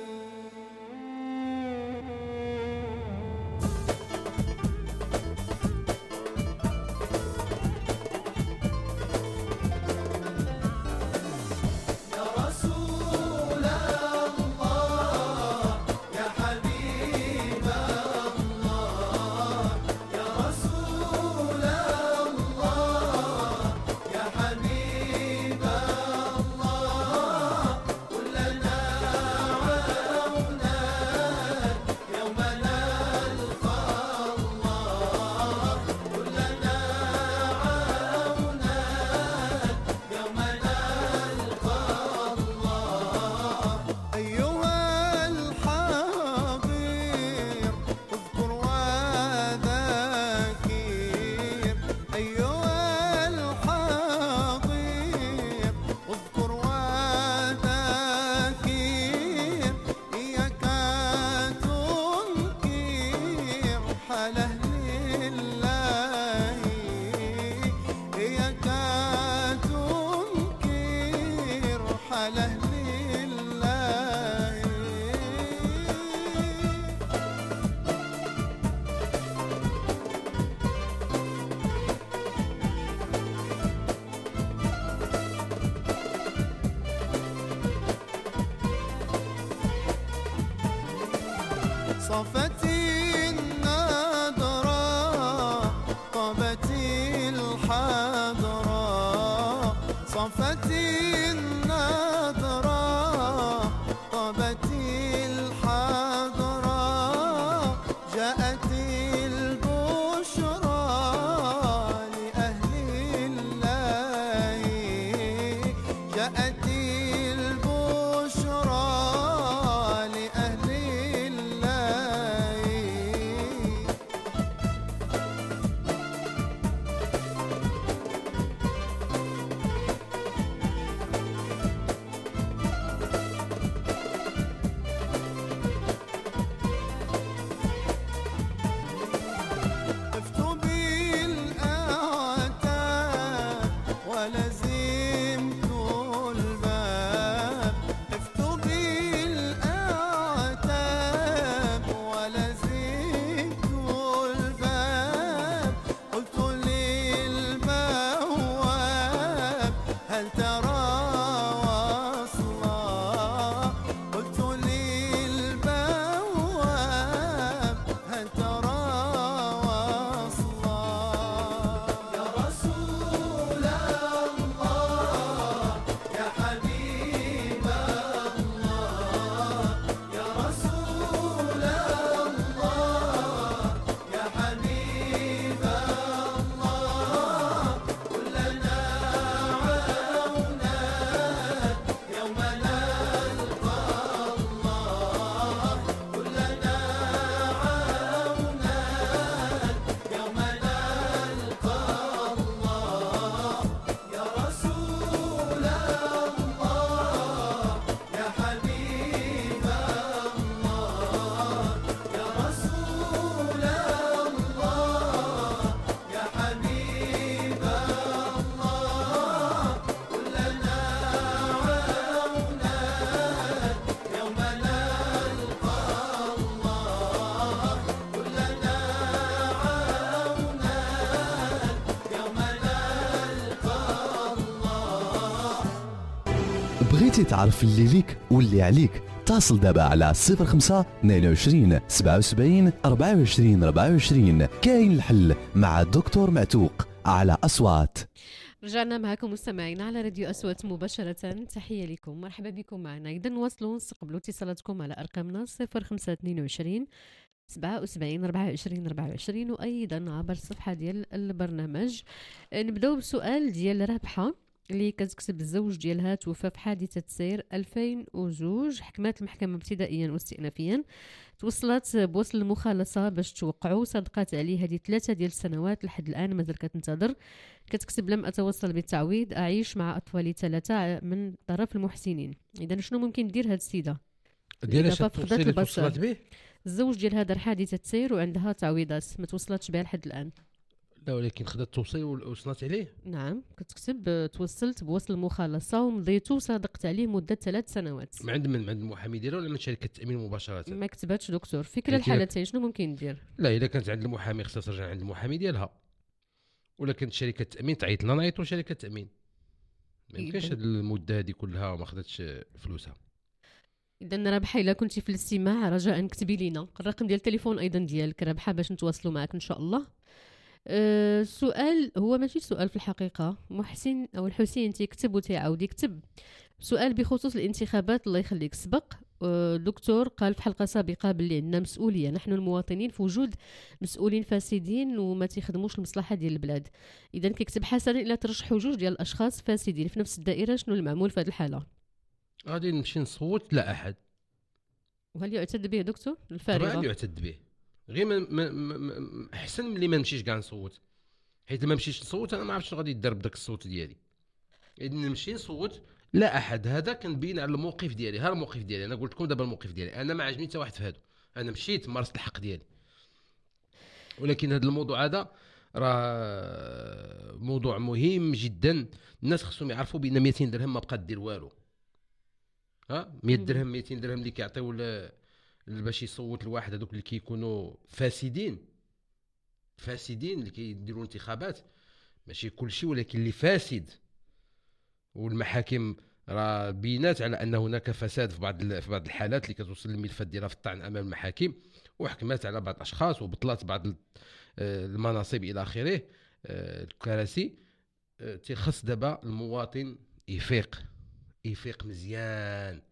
يا رسول الله يا حبيب الله يا رسول الله يا حبيب الله قل لنا عونا يوم نلقى الله قل لنا عونا يوم نلقى الله. أيها الحاضر اذكر وذاكر أيها الحاضر اذكر وذاكر إياك تنكر حال أهل الله إياك تنكر حال أهل الله. صفت النضرة طابت الحضرة صفت النضرة طابت الحضرة جاءت البشرى لأهل الله جاءت البشرى لأهل الله. طفت بالأعتاب ولزمت الباب طفت بالأعتاب ولزمت الباب قلت للبواب هل ترى وصلا قلت للبواب هل ترى وصلا. يا رسول الله يا حبيب الله يا رسول الله يا حبيب الله قل لنا عونا يوم نلقى الله قل لنا عونا يوم نلقى الله. يا رسول الله يا حبيب الله يا رسول الله يا حبيب الله قل لنا عونا يوم نلقى الله قل لنا عونا يوم نلقى الله. بغيتي تعرف اللي ليك واللي عليك اتصل دابا على صفر خمسة اثنين وعشرين سبعة وسبعين أربعة وعشرين أربعة وعشرين. كاين الحل مع الدكتور معتوق على أصوات. رجعنا معكم مستمعين على راديو أصوات مباشرة. تحية لكم، مرحبا بكم معنا. إذا نواصلوا نستقبلوا اتصالاتكم على أرقامنا صفر خمسة اثنين وعشرين سبعة وسبعين أربعة وعشرين أربعة وعشرين وأيضا عبر الصفحة ديال البرنامج. نبداو بسؤال ديال رابحة اللي كتكتب الزوج ديالها توفى في حادثة سير ألفين واثنين. حكمات المحكمة ابتدائيا واستئنافيا، توصلت بوصل المخالصة باش توقعوا، صدقات عليه هذه ثلاثة ديال السنوات لحد الآن مازال كتنتظر. كتكتب لم أتوصل بالتعويض، أعيش مع أطفالي ثلاثة من طرف المحسنين. إذا شنو ممكن دير هاد السيدة؟ دير اش توصلت به؟ الزوج ديالها دار حادثه سير وعندها تعويضات ما توصلتش بها لحد الان. لا ولكن خدات توصي وصلت عليه. نعم كتكتب توصلت بوصل المخالصه ومضيتو وصادقت عليه مده ثلاث سنوات. ما عند من عند المحامي ديالها ولا من شركه التامين مباشره؟ ما كتباتش دكتور. في كلا الحالتين شنو ممكن ندير؟ لا اذا كانت عند المحامي خصها ترجع عند المحامي ديالها، ولا كانت شركه التامين تعيط لنا نعيطوا لشركه التامين. ما يمكنش هذه المده هذه كلها وما خدتش فلوسها. اذا رابحه الا كنتي في الاستماع رجاء كتبي لينا الرقم ديال التليفون ايضا ديالك رابحه باش نتواصلوا معك ان شاء الله. أه سؤال هو ماشي سؤال في الحقيقه، محسن او الحسين تيكتب وتيعاود يكتب سؤال بخصوص الانتخابات. الله يخليك سبق أه دكتور قال في حلقه سابقه باللي عندنا مسؤوليه نحن المواطنين في وجود مسؤولين فاسدين وما تيخدموش المصلحه ديال البلاد. اذا كيكتب حسنا الا ترشحوا جوج ديال الاشخاص فاسدين في نفس الدائره شنو المعمول في هذه الحاله؟ غادي نمشي نصوت لا احد. وهل يعتد به دكتور الفارغه؟ طبعا يعتد به، غير ما, ما, ما احسن ملي ما نمشيش كاع نصوت، حيت ما نمشيش نصوت انا ما عرفتش غادي يدار بداك الصوت ديالي. اذا نمشي نصوت لا احد، هذا كنبين على الموقف ديالي. ها الموقف ديالي انا قلت لكم دابا الموقف ديالي، انا ما عجبني حتى واحد في هادو، انا مشيت مارست الحق ديالي. ولكن هذا الموضوع هذا راه موضوع مهم جدا، الناس خصهم يعرفوا بان مئتين درهم ما بقى دير والو. ها مئة درهم مئتين درهم اللي كيعطيو باش يصوت الواحد هذوك اللي كيكونوا فاسدين فاسدين اللي كيديروا انتخابات، ماشي كل شيء ولكن اللي فاسد. والمحاكم راه بينات على ان هناك فساد في بعض في بعض الحالات اللي كتوصل الملفات ديالها في الطعن امام المحاكم، وحكمات على بعض الاشخاص وبطلات بعض المناصب الى اخره الكراسي. تيخص دابا المواطن يفيق يفيق مزيان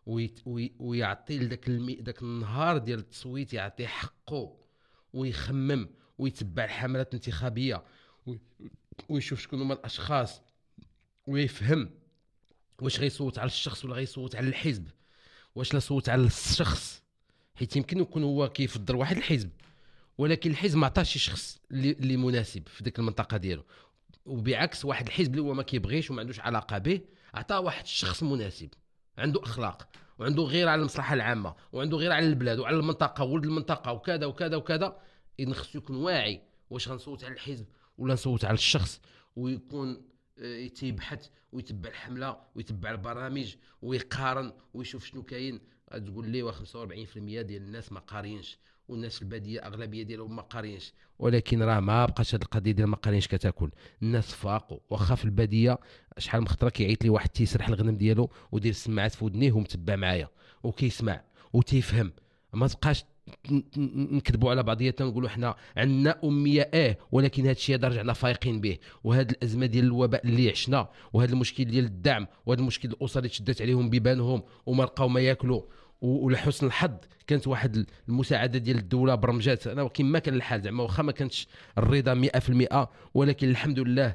ويعطي لذاك المي... داك النهار ديال التصويت يعطيه حقه ويخمم ويتبع الحملات الانتخابيه ويشوف شكون هما الاشخاص ويفهم واش غيصوت على الشخص ولا غيصوت على الحزب، واش لا صوت على الشخص، حيت يمكن يكون هو كيفضل واحد الحزب ولكن الحزب ما عطاش شي شخص اللي مناسب في ديك المنطقه ديالو، وبعكس واحد الحزب اللي هو ما كيبغيش وما عندوش علاقه به عطاه واحد الشخص مناسب عنده اخلاق وعنده غير على المصلحه العامه وعنده غير على البلاد وعلى المنطقه ولد المنطقه وكذا وكذا وكذا. اذا خصو يكون واعي واش غنصوت على الحزب ولا نصوت على الشخص، ويكون يتبحث ويتبع الحمله ويتبع البرامج ويقارن ويشوف شنو كاين. تقول لي خمسة وأربعين بالمئة ديال الناس ما قارينش، والناس الباديه اغلبيه ديالهم ما قارينش، ولكن راه ما بقاش هذه القضيه ديال ما قارينش كتاكل. الناس فاقوا، واخا في الباديه شحال من خطره كيعيط لي واحد تيسرح الغنم ديالو ودير السماعات في ودنيه ومتبع معايا وكيسمع وتيفهم. ما تبقاش نكذبوا على بعضياتنا ونقولوا حنا عندنا اميه اه ولكن هذا الشيء هذا رجعنا فايقين به. وهذه الازمه ديال الوباء اللي عشنا وهذا المشكل ديال الدعم وهذا المشكل الاسر اللي تشدت عليهم بيبانهم وما لقاو ما ياكلوا، ولحسن الحظ كانت واحد المساعده ديال الدوله برمجات انا كما كان الحال زعما واخا ما كانتش الرضا مئة بالمئة ولكن الحمد لله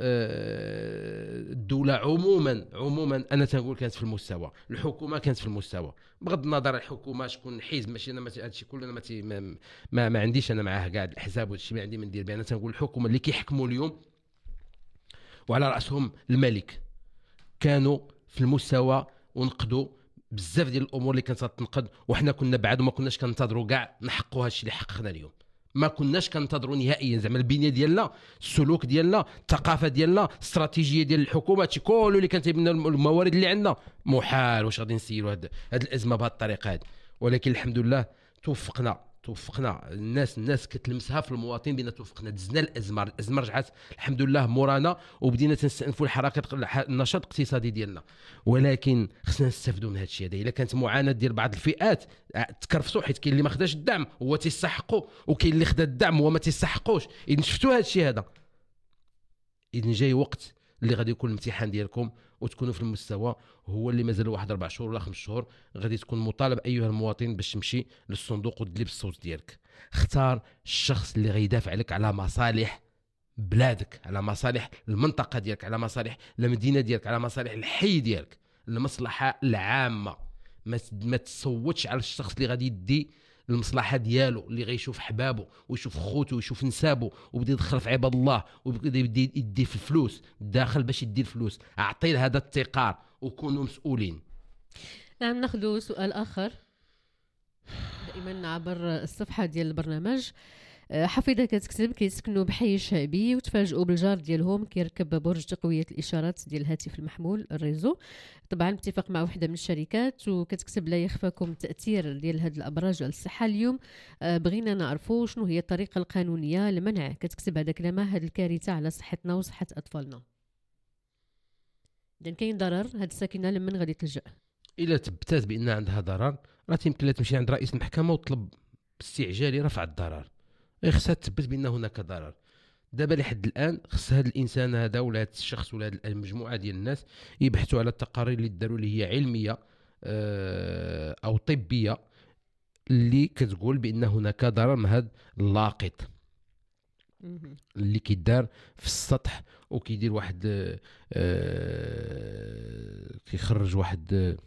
الدوله عموما عموما انا تنقول كانت في المستوى، الحكومه كانت في المستوى بغض النظر الحكومه شكون حزب ماشي انا هذا الشيء كله انا ما, ما ما عنديش انا معاه كاع الحساب وهذا الشيء ما عندي من ندير به. انا تنقول الحكومه اللي كيحكموا اليوم وعلى راسهم الملك كانوا في المستوى ونقدوا بزاف ديال الامور اللي كانت تنقد وحنا كنا بعد وما كناش كننتظروا كاع نحققوا هذا الشيء اللي حققنا اليوم. ما كناش كننتظروا نهائيا زعما البنيه ديالنا السلوك ديالنا الثقافه ديالنا الاستراتيجيه ديال الحكومه هادشي كله اللي كانت من الموارد اللي عندنا محال واش غادي نسيروا هاد هاد الازمه بهذه الطريقه هذه. ولكن الحمد لله توفقنا توفقنا الناس الناس كتلمسها في المواطن بان توفقنا دزنا الازمه الازمه رجعت الحمد لله مورانا وبدينا تنستأنفوا الحركه النشاط الاقتصادي ديالنا. ولكن خصنا نستافدوا من هذا الشيء هذا. الا كانت معاناه ديال بعض الفئات تكرفسوا حيت كاين اللي ما خداش الدعم هو تيستحقوا وكاين اللي خدا الدعم هو ما تيستحقوش. اذا شفتوا هذا الشيء هذا اذا جاي وقت اللي غادي يكون الامتحان ديالكم وتكونوا في المستوى هو اللي مازال واحد اربع شهور ولا خمس شهور غادي تكون مطالب ايها المواطن باش تمشي للصندوق وتدلي بالصوت ديالك. اختار الشخص اللي غيدافع لك على مصالح بلادك، على مصالح المنطقه ديالك، على مصالح المدينه ديالك، على مصالح الحي ديالك، المصلحه العامه. ما تصوتش على الشخص اللي غادي يدي المصلحه ديالو اللي غيشوف حبابه ويشوف خوته ويشوف نسابه وبدا يدخل في عباد الله وبدا يدي في الفلوس داخل باش يدي الفلوس. اعطي هذا التقار وكونوا مسؤولين. نعم ناخذ سؤال اخر دائما عبر الصفحه ديال البرنامج. حفيظه كتكتب كيسكنوا بحي شعبي وتفاجئوا بالجار ديالهم كيركب برج تقويه الاشارات ديال الهاتف المحمول الريزو، طبعا باتفاق مع وحده من الشركات. وكتكتب لا يخفاكم التاثير ديال هاد الابراج على الصحه. اليوم بغينا نعرفوا شنو هي الطريقه القانونيه لمنع، كتكتب هذا كلامها، هاد الكارثه على صحتنا وصحه اطفالنا. اذا كاين ضرر، هاد الساكنه لمن غادي تلجا؟ الا تبتات بان عندها ضرر راه يمكن لها تمشي عند رئيس المحكمه وتطلب باستعجال رفع الضرر، غير خصها تثبت بان هناك ضرر. دابا لحد الان خص هذا الانسان هذا ولا هذا الشخص ولا هذه المجموعه ديال الناس يبحثوا على التقارير اللي داروا اللي هي علميه او طبيه اللي كتقول بان هناك ضرر من هذا اللاقط اللي كيدار في السطح وكيدير واحد آه كيخرج واحد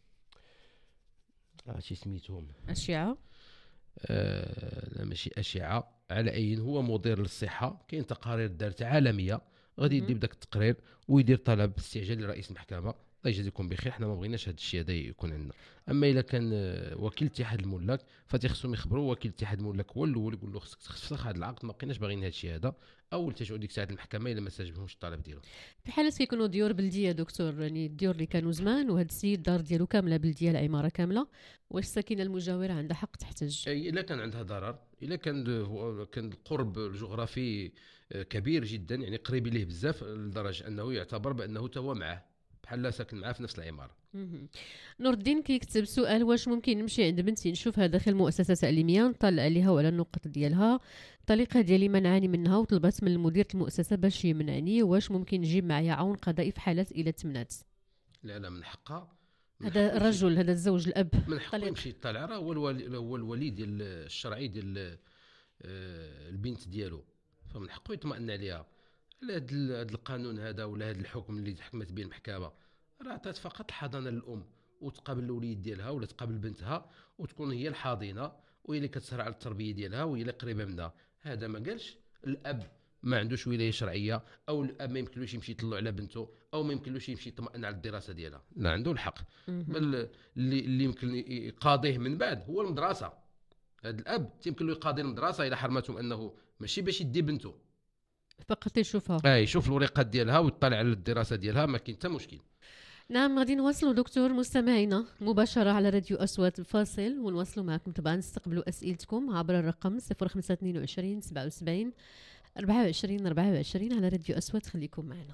عرفتي سميتهم اشعه آه لا ماشي اشعه، على اي هو مضر للصحه. كاين تقارير دارت عالميه، غادي يدير بداك التقرير ويدير طلب استعجال لرئيس المحكمه. الله يجازيكم بخير، حنا ما بغيناش هذا الشيء هذا يكون عندنا. اما الا كان وكيل اتحاد الملاك فتيخصهم يخبروا وكيل اتحاد الملاك هو الاول، يقول له خصك تفسخ هذا العقد، ما بقيناش باغيين هذا الشيء هذا، او تلتجؤوا ديك الساعه المحكمه الا ما استجابهمش الطلب ديالهم. في حالات كيكونوا ديور بلديه دكتور، يعني الديور اللي كانوا زمان وهذا السيد الدار ديالو كامله بلديه، العماره كامله، واش الساكنه المجاوره عندها حق تحتج؟ اي الا كان عندها ضرر، الا كان كان القرب الجغرافي كبير جدا، يعني قريب ليه بزاف لدرجه انه يعتبر بانه توا معاه بحال ساكن معاه في نفس العماره. نور الدين كيكتب سؤال: واش ممكن نمشي عند بنتي نشوفها داخل مؤسسه تعليميه، نطلع عليها وعلى النقط ديالها، الطريقه ديالي ما نعاني منها وطلبت من مدير المؤسسه باش يمنعني، واش ممكن نجيب معايا عون قضائي في حالات الى تمنات؟ لا لا من حقها، هذا الرجل هذا الزوج الاب من حقه يمشي يطلع، راه هو الولي هو الولي ديال الشرعي ديال البنت ديالو، فمن حقه يطمئن عليها. هذا القانون هذا ولا هذا الحكم اللي حكمت به المحكمه راه عطات فقط الحضانه للام وتقابل الوليد ديالها ولا تقابل بنتها وتكون هي الحاضنه وهي اللي كتسهر على التربيه ديالها وهي اللي قريبه منها. هذا ما قالش الاب ما عندوش ولايه شرعيه او الاب ما يمكنلوش يمشي يطلع على بنته او ما يمكنلوش يمشي يطمئن على الدراسه ديالها، لا عنده الحق. بل اللي اللي يمكن يقاضيه من بعد هو المدرسه. هذا الاب يمكن له يقاضي المدرسه الى حرمتهم انه ماشي باش يدي بنته فقط يشوفها، اي يشوف الورقات ديالها ويطلع على الدراسه ديالها، ما كاين حتى مشكل. نعم، غادي نواصلوا دكتور مستمعينا مباشره على راديو اصوات الفاصل، ونواصلوا معكم طبعا. نستقبلوا اسئلتكم عبر الرقم صفر خمسة اثنين وعشرين سبعة وسبعين أربعة وعشرين أربعة وعشرين على راديو اصوات. خليكم معنا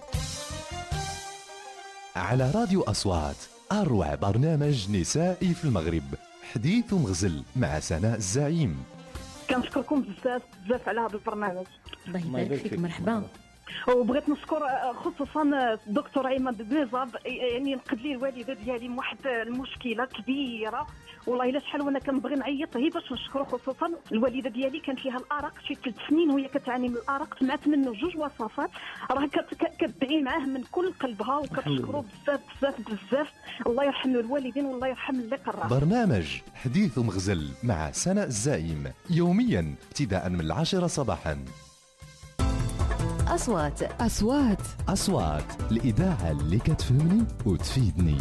على راديو اصوات، اروع برنامج نسائي في المغرب، حديث ومغزل مع سناء الزعيم. كنشكركم بزاف بزاف على هذا البرنامج. الله يبارك فيك، مرحبا. وبغيت نشكر خصوصا الدكتور عماد بنزاب، يعني نقد لي الوالده ديالي من واحد المشكله كبيره، والله الا شحال وانا كنبغي نعيط هي باش نشكرو. خصوصا الوالده ديالي كان فيها الارق شي ثلاث سنين وهي كتعاني من الارق، سمعت منه جوج وصفات، راه كتدعي معاه من كل قلبها وكتشكرو بزاف بزاف بزاف. الله يرحم الوالدين والله يرحم اللي قرا. برنامج حديث ومغزل مع سناء الزعيم يوميا ابتداء من العاشرة صباحا. أصوات أصوات أصوات الإذاعة اللي كتفهمني وتفيدني.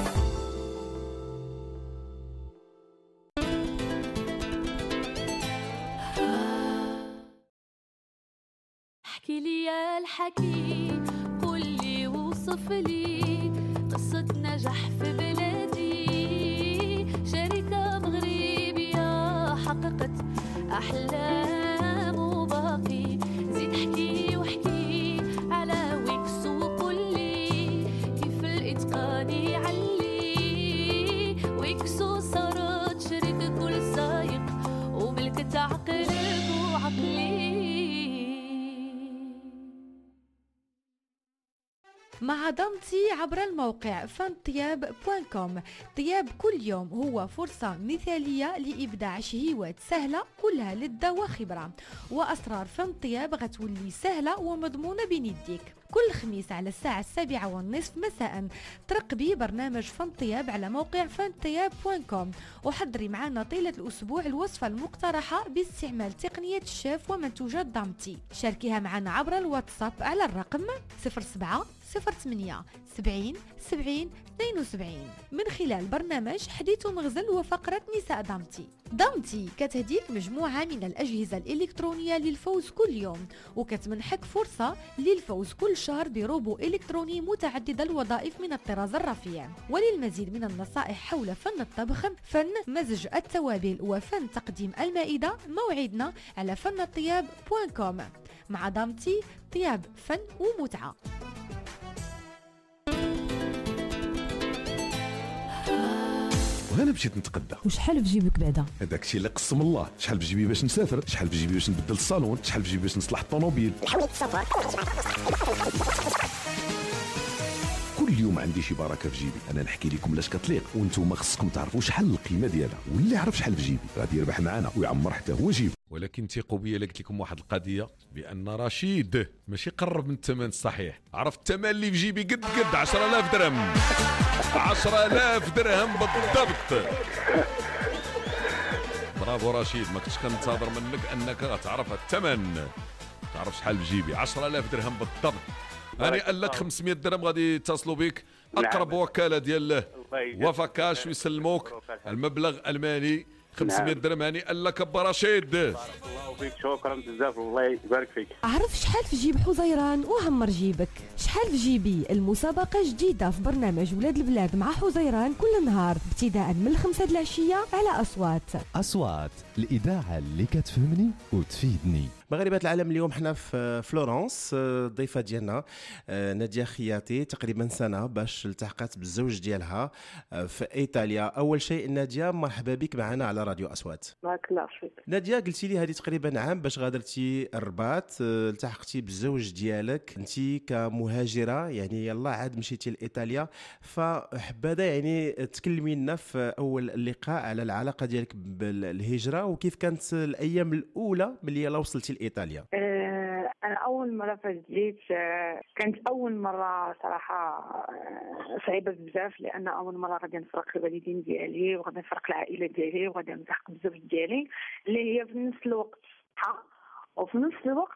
احكي لي يا الحكي، قول لي وصف لي قصة نجاح في بلادي، شركة مغربية حققت أحلام وباقي. زيد احكي واحكي على ويكس وقول لي كيف الإتقان يعلي. ويكسو صارت شركة كل سايق وملكت عقلك وعقلي. مع ضمتي عبر الموقع فانطياب دوت كوم. طياب كل يوم هو فرصة مثالية لإبداع شهيوات سهلة كلها لذة وخبرة، وأسرار فانطياب غتولي سهلة ومضمونة بين يديك. كل خميس على الساعة السابعة والنصف مساء. ترقبي برنامج فن طياب على موقع فن طياب دوت كوم، وحضري معنا طيلة الأسبوع الوصفة المقترحة باستعمال تقنية الشيف ومنتوجات دامتي. شاركيها معنا عبر الواتساب على الرقم صفر سبعة صفر ثمانية سبعين سبعين اثنين وسبعين من خلال برنامج حديث ومغزل وفقرة نساء دامتي. دامتي كتهديك مجموعة من الأجهزة الإلكترونية للفوز كل يوم، وكتمنحك فرصة للفوز كل شهر بروبو إلكتروني متعدد الوظائف من الطراز الرفيع. وللمزيد من النصائح حول فن الطبخ، فن مزج التوابل وفن تقديم المائدة، موعدنا على فن الطياب دوت كوم. مع دامتي، طياب فن ومتعة. وانا مشيت نتقدى. وشحال في جيبك بعدا؟ هذاك الشيء اللي قسم الله. شحال في جيبي باش نسافر، شحال في جيبي باش نبدل الصالون، شحال في جيبي باش نصلح الطوموبيل. كل يوم عندي شي بركه في جيبي. انا نحكي لكم لاش كتليق، وانتم خصكم تعرفوا شحال القيمه ديالها، واللي يعرف شحال في جيبي غادي يربح معنا ويعمر حتى هو جيبه. ولكن ثقوا بيا، قلت لكم واحد القضيه، بان رشيد ماشي قرب من الثمن الصحيح. عرفت الثمن اللي في جيبي قد قد عشرة آلاف درهم. عشرة آلاف درهم بالضبط. برافو رشيد، ما كنتش كنتظر منك انك تعرف الثمن. تعرف شحال في جيبي؟ عشرة آلاف درهم بالضبط. انا قال لك خمسمية درهم غادي يتصلوا بك اقرب وكاله ديال وفكاش ويسلموك المبلغ المالي خمسمية درهم. هاني قال لك ابا رشيد. بارك الله فيك، شكرا بزاف، الله يبارك فيك. عرف شحال في جيب حزيران وعمر جيبك. شحال في جيبي المسابقة جديدة في برنامج ولاد البلاد مع حزيران كل نهار ابتداء من الخمسة د العشية على أصوات. أصوات، الإذاعة اللي كتفهمني وتفيدني. مغاربة العالم اليوم حنا في فلورنس. الضيفة ديالنا نادية خياطي، تقريبا سنة باش التحقت بالزوج ديالها في إيطاليا. أول شيء نادية، مرحبا بك معنا على راديو أصوات. بارك الله فيك. نادية، قلتي لي هذه تقريبا عام باش غادرتي الرباط، التحقتي بالزوج ديالك، انت كمهاجرة يعني يلا عاد مشيتي لإيطاليا. فحبذا يعني تكلمي لنا في أول لقاء على العلاقة ديالك بالهجرة، وكيف كانت الأيام الأولى ملي يلا وصلتي لإيطاليا. أه أنا أول مرة فاش جيت كانت أول مرة صراحة صعيبة بزاف، لأن أول مرة غادي نفرق الوالدين ديالي وغادي نفرق العائلة ديالي وغادي نلتحق بالزوج ديالي اللي هي في نفس الوقت صحة، وفي نفس الوقت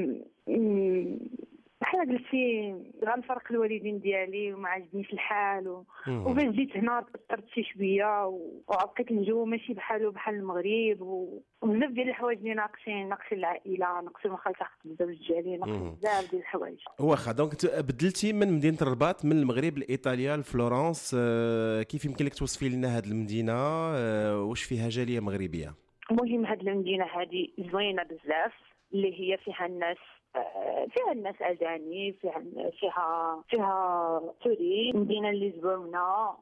بحال قلتي غنفرق الوالدين ديالي وما عجبنيش الحال و... وفاش جيت هنا تاثرت شي شويه وعقيت الجو ماشي بحالو بحال المغرب و... وبزاف ديال الحوايج اللي ناقصين ناقصين العائله، ناقصين واخا التحقت بالزوج ديالي، ناقصين بزاف ديال الحوايج. واخا دونك بدلتي من مدينه الرباط من المغرب لايطاليا لفلورنس. كيف يمكن لك توصفي لنا هذه المدينه؟ واش فيها جاليه مغربيه؟ المهم هذه المدينه هذه زوينه بزاف، اللي هي فيها الناس فيها الناس أجانب، فيها فيها فيها توري، مدينة اللي زوينة،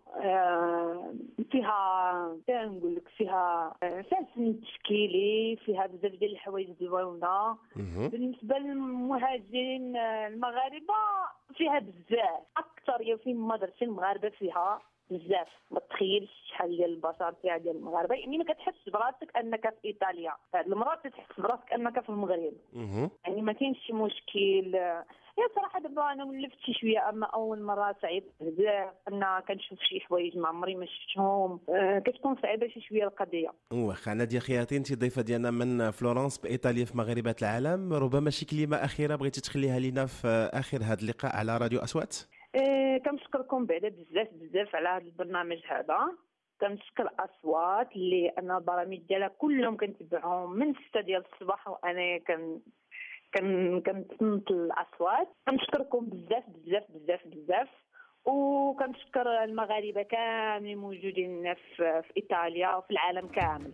فيها فيها نقول لك فيها فيها سن تشكيلي، فيها بزاف ديال الحوايج زوينة. بالنسبة للمهاجرين المغاربة فيها بزاف أكثر، يا فين ما درتي المغاربة فيها بزاف، ما تخيلش شحال ديال البشر فيها ديال المغاربه، يعني ما كتحسش براسك انك في ايطاليا، هاد المرات تحس براسك انك في المغرب. يعني ما كاينش شي مشكل. يا صراحه دابا انا ولفت شي شويه، اما اول مره صعيب بزاف، انا كنشوف شي حوايج ما عمري ما شفتهم، أه كتكون صعيبه شي شويه القضيه. واخا نادية خياطي، انت ضيفه ديالنا من فلورنس بايطاليا في مغاربه العالم. ربما شي كلمه اخيره بغيتي تخليها لينا في اخر هذا اللقاء على راديو أصوات؟ إيه كنشكركم بعدا بزاف بزاف على هذا البرنامج هذا. كنشكر اصوات اللي انا البرامج ديالها كلهم كنتبعهم من ستة ديال الصباح، وانا كن كن كنتصنت الاصوات. كنشكركم بزاف بزاف بزاف بزاف، وكنشكر المغاربه كاملين موجودين في, في ايطاليا وفي العالم كامل.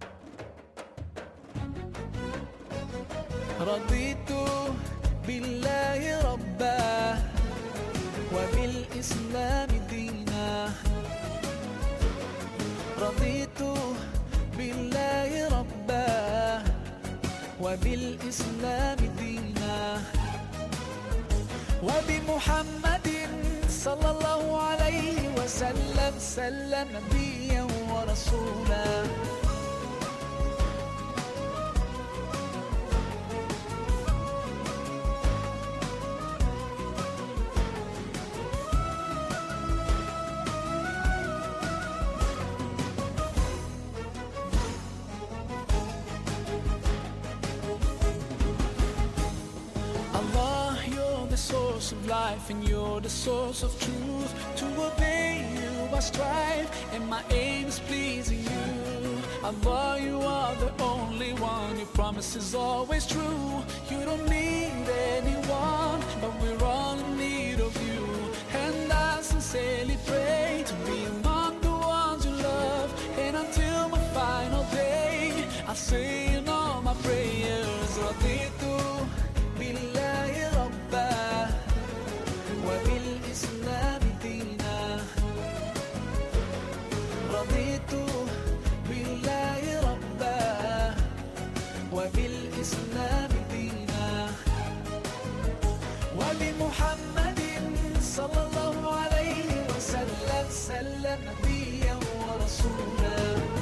رضيت بالله ربا وبالإسلام دينا، رضيت بالله ربا وبالإسلام دينا، وبمحمد صلى الله عليه وسلم سلم نبيا ورسولا. life and you're the source of truth. To obey you I strive and my aim is pleasing you. Allah, you are the only one, your promise is always true. You don't need anyone, but we're all in need of you. And I sincerely pray to be among the ones you love. And until my final day, I say in all my prayers, Raditu billahi rabba wa bil islam dina. Raditu billahi rabba wa bil islam dina. Wa bi Muhammadin sallallahu alayhi wa sallam sallam nabiyyan wa rasula.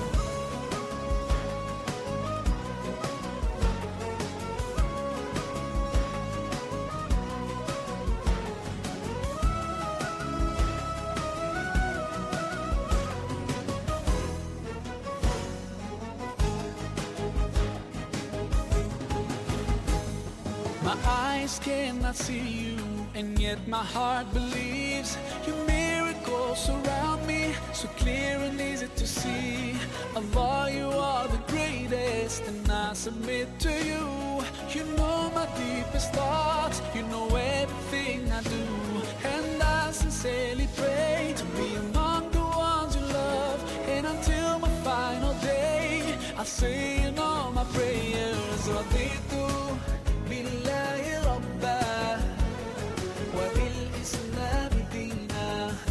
My eyes cannot see you, and yet my heart believes. Your miracles surround me, so clear and easy to see. Allah, you are the greatest, and I submit to you. You know my deepest thoughts, you know everything I do. And I sincerely pray to be among the ones you love. And until my final day, I say in all my prayers, Raditu billahi rabba wa bil islam dina.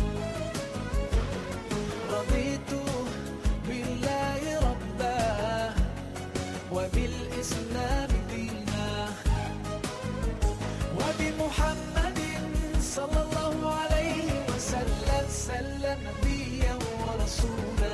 Raditu billahi rabba wa bil islam dina. Wa bi Muhammadin sallallahu alayhi wa sallam sallam nabiyyan wa rasula.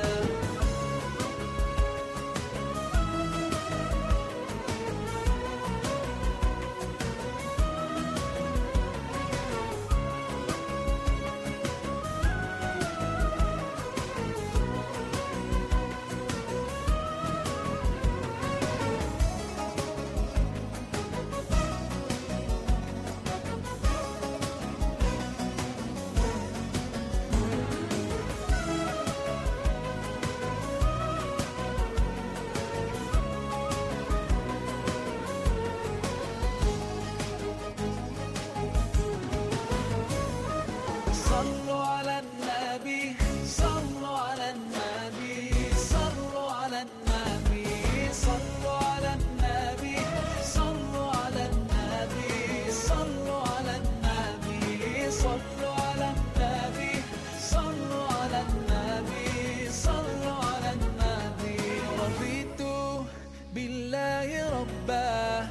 صلوا على النبي صلوا على النبي صلوا على النبي صلوا على النبي صلوا على النبي صلوا على النبي صلوا على النبي صلوا على النبي صلوا على النبي. رضيت بالله ربا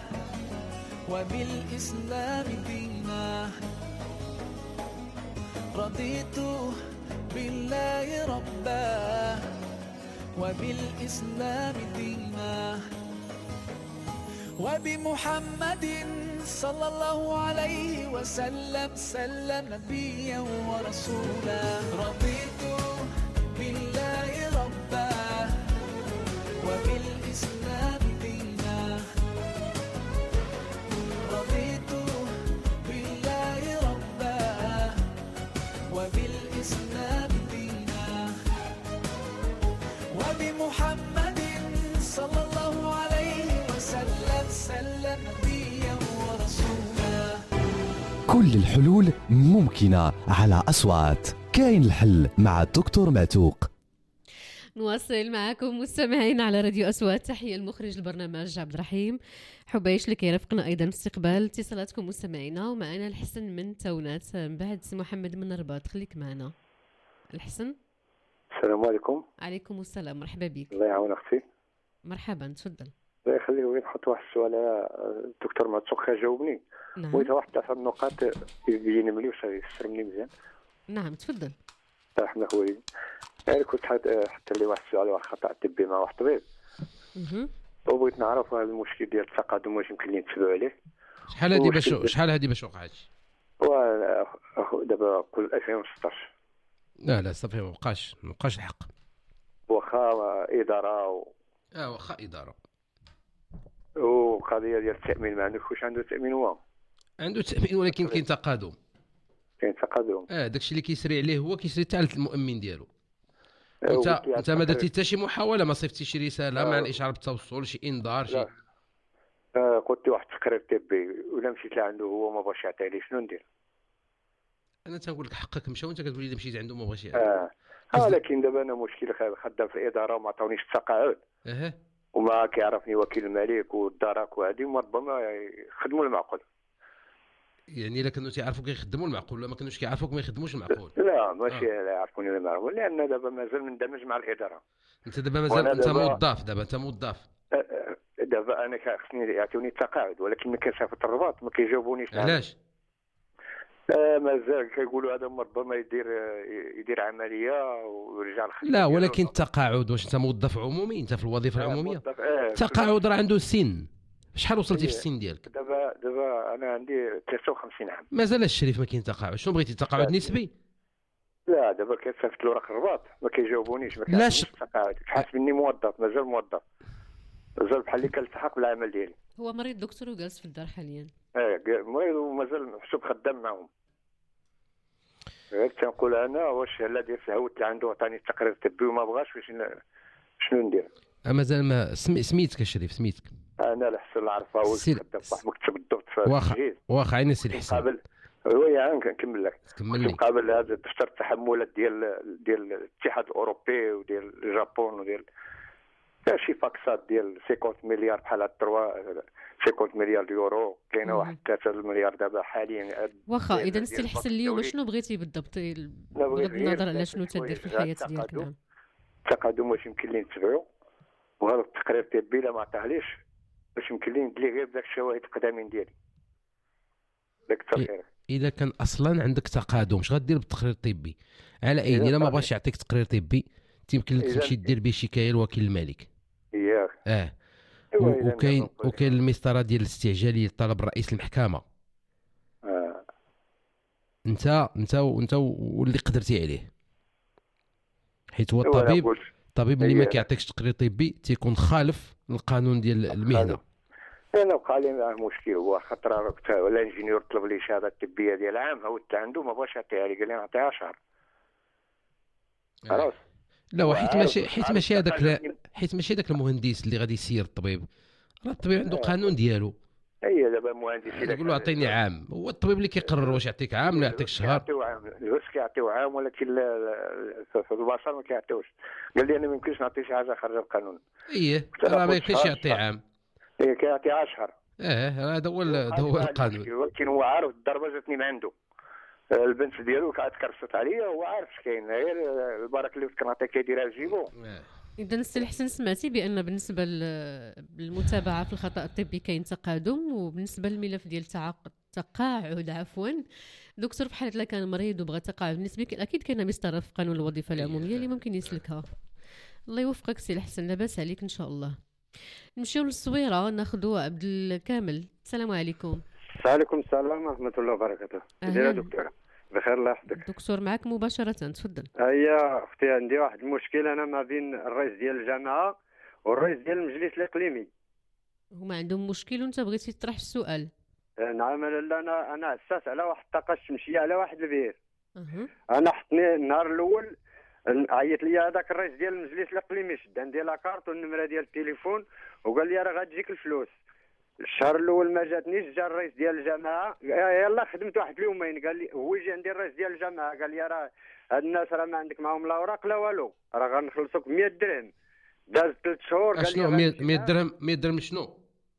وبالإسلام دينا. رضيت بالله ربا وبالإسلام دينا. وبمحمد صلى الله عليه وسلم سلم نبيا ورسولا. رضيت بالله ربا وبالإسلام دينا. رضيت بالله ربا وبالإسلام دينا. وبمحمد صلى الله عليه وسلم سلم نبيا ورسولا. كل الحلول ممكنة على أصوات. كاين الحل مع الدكتور معتوق. نواصل معكم مستمعين على راديو أصوات. تحية المخرج البرنامج عبد الرحيم حبيش اللي كيرافقنا أيضا في استقبال اتصالاتكم مستمعينا. ومعنا الحسن من تونات، من بعد سي محمد من الرباط. خليك معنا الحسن. السلام عليكم. عليكم السلام، مرحبا بك. الله يعاون اختي. مرحبا، تفضل. الله يخليك. بغيت نحط واحد السؤال على الدكتور معتوق جاوبني. نعم. بغيت واحد ثلاثه النقاط يبين لي واش يفسرني مزيان. نعم تفضل. رحمة والدي. انا كنت حتى لي واحد السؤال واحد خطا طبي مع واحد الطبيب. اها. وبغيت نعرف هذا المشكل ديال التقادم واش يمكن لي نتبعوا عليه. شحال هذه باش شحال هذه باش وقعت؟ دابا كل ألفين وستطاش. لا لا صافي ما بقاش ما بقاش الحق. واخا اداره و... اه واخا اداره. وقضيه ديال التامين ما عندكش واش عنده تامين هو؟ عنده تامين ولكن كاين تقادم. كينتقدهم. اه داكشي اللي كيسري عليه هو كيسري حتى المؤمن ديالو. آه، انت وقلت لي انت ما هاد درتي حتى شي محاوله، ما صيفطتي شي رساله آه. مع الاشاره بالتوصل، شي انذار، شي لا. آه، قلت له واحد التقرير طبي ولا مشيت لعنده هو ما بغاش يعطيه لي، شنو ندير؟ انا تنقول لك حقك مشى وانت كتقول لي مشيت عنده ما بغاش يعطي. اه اه لكن دابا انا مشكل خ- خدام في الاداره وما عطاونيش التقاعد اها وما كيعرفني وكيل الملك والدرك وهذه، وربما يخدموا المعقول. يعني الا كانوا تيعرفوا كيخدموا المعقول ولا ما كانوش كيعرفوك ما يخدموش المعقول. لا ماشي آه. لا يعرفوني ولا ما يعرفون، لان دابا مازال مندمج مع الاداره. انت دابا مازال وأنا انت دابا- موظف، دابا انت موظف. آه، آه، دابا انا خصني يعطيوني التقاعد، ولكن ملي كنسافر الرباط ما كيجاوبونيش. علاش؟ آه مازال كيقولوا هذا ربما يدير آه، يدير عمليه ويرجع الخدمه. لا ولكن التقاعد، واش انت موظف عمومي؟ انت في الوظيفه العموميه؟ موظف، آه، التقاعد راه عنده سن. شحال وصلتي في السن ديالك؟ دابا دابا انا عندي ثلاثة وخمسين عام. مازال الشريف ما كاين تقاعد. شنو بغيتي، تقاعد لا. نسبي؟ لا دابا كنصيفط الوراق الرباط ما كيجاوبونيش، ما لا كيعطونيش ش- التقاعد، كحاسبني موظف، مازال موظف، مازال بحال اللي كنلتحق بالعمل ديالي. هو مريض دكتور وجالس في الدار حاليا. اه قا- مريض ومازال محسوب خدام معاهم. غير تنقول انا واش لا دير الهوت اللي عنده عطاني التقرير الطبي وما بغاش، واش ن- شنو ندير؟ آه، مازال ما سمي... سميتك الشريف، سميتك انا لحسن نعرفها واش سير- خدام في واحد مكتب الضبط في واخا التجهيز. واخا عيني سي الحسن. قابل وي عام كنكمل لك. كمل كنت لي. مقابل هذا دفتر التحملات ديال ديال الاتحاد الاوروبي وديال اليابان وديال كاين شي فاكسات ديال خمسين مليار بحال هاد تروا خمسين مليار يورو، كاينه واحد ثلاثة مليار دابا حاليا. واخا ديال- اذا ديال نستلحسن البنك اليوم الدولي. شنو بغيتي بالضبط لا، بغض بغيت غير النظر على شنو شوية تدير في غير الحياه ديالك؟ التقدم. نعم. التقدم واش يمكن لي نتبعو، وهذا التقرير الطبي لا ما عطاهليش باش يمكن لي ندير غير بداك الشواهد القدامين ديالي. داك التقرير اذا كان اصلا عندك تقادم اش غدير بالتقرير الطبي؟ على اين إذا الا ما صافي. بغاش يعطيك تقرير طبي تيمكن لك إذا- تمشي دير به شكايه لوكيل الملك. ياك اه إيوا و- إذا وكاين نقول- وكاين المسطره ديال الاستعجاليه طلب رئيس المحكمه. آه. انت انت وانت واللي قدرتي عليه، حيت هو إيوا أنا الطبيب قلت- الطبيب اللي ما هي- كيعطيكش تقرير طبي تيكون خالف القانون ديال المهنه. انا بقى لي معاه مشكل، هو خاطر كنت ولا انجينيور طلب لي شهاده طبيه ديال عام هاودت عنده ما بغاش يعطيها لي، قال لي نعطيها شهر. خلاص لا وحيت وعارف- ماشي حيت عارف ماشي هذاك التقاليد. لا- حيت ماشي هذاك المهندس اللي غادي يسير الطبيب، راه الطبيب عنده آه. قانون ديالو. هي دابا مهندس يقول له اعطيني عام، هو الطبيب اللي كيقرر واش يعطيك عام ولا يعطيك شهر. كيعطيو عام، الهوس كيعطيو عام، ولكن لا- لا- في البشر ما كيعطيوش. قال لي انا ما يمكنش نعطي شي حاجه خارج القانون. ايه قلت له راه ما خذ يمكنش شهر، يعطي شهر. عام. هي كيعطيها شهر، اه هذا هو ال- هذا هو القانون. ولكن هو عارف الضربه جاتني من عنده. البنت ديالو كانت كرست عليا، هو عارف اش كاين، غير البركه اللي كنعطيه كيديرها في جيبو. اذا نستلحسن سمعتي بان بالنسبه لل- للمتابعه في الخطا الطبي كاين تقادم، وبالنسبه للملف ديال التعاق- التقاعد عفوا دكتور بحال الا كان مريض وبغى تقاعد نسبي اكيد كاين مسطره في قانون الوظيفه العموميه اللي ممكن يسلكها. الله يوفقك سي الحسن، لاباس عليك ان شاء الله. نمشيو للصويره ناخذوا عبد الكامل. السلام عليكم. وعليكم السلام ورحمة الله وبركاته. أهلاً. ديرها دكتورة بخير الله يحفظك. دكتور معك مباشره، تفضل. هيا اختي عندي واحد المشكل انا ما بين الرئيس ديال الجامعة والرئيس ديال المجلس الاقليمي. هما عندهم مشكل وانت بغيتي تطرح السؤال. نعم لالا انا انا حساس على واحد الطاقة الشمسية على واحد البير. أه. انا حطني النهار الاول عيط لي هذاك الرئيس ديال المجلس الاقليمي، شد عندي لاكارت والنمرة ديال التليفون وقال لي راه غتجيك الفلوس. الشهر الاول ما جاتنيش، جا الرئيس ديال الجامعه يلا خدمت واحد اليومين، قال لي هو يجي عندي الرئيس ديال الجامعه قال لي راه هاد الناس راه ما عندك معاهم لا اوراق لا والو، راه غنخلصوك مية درهم. داز ثلاث شهور قال اشنو لي مية درهم؟ مية درهم شنو؟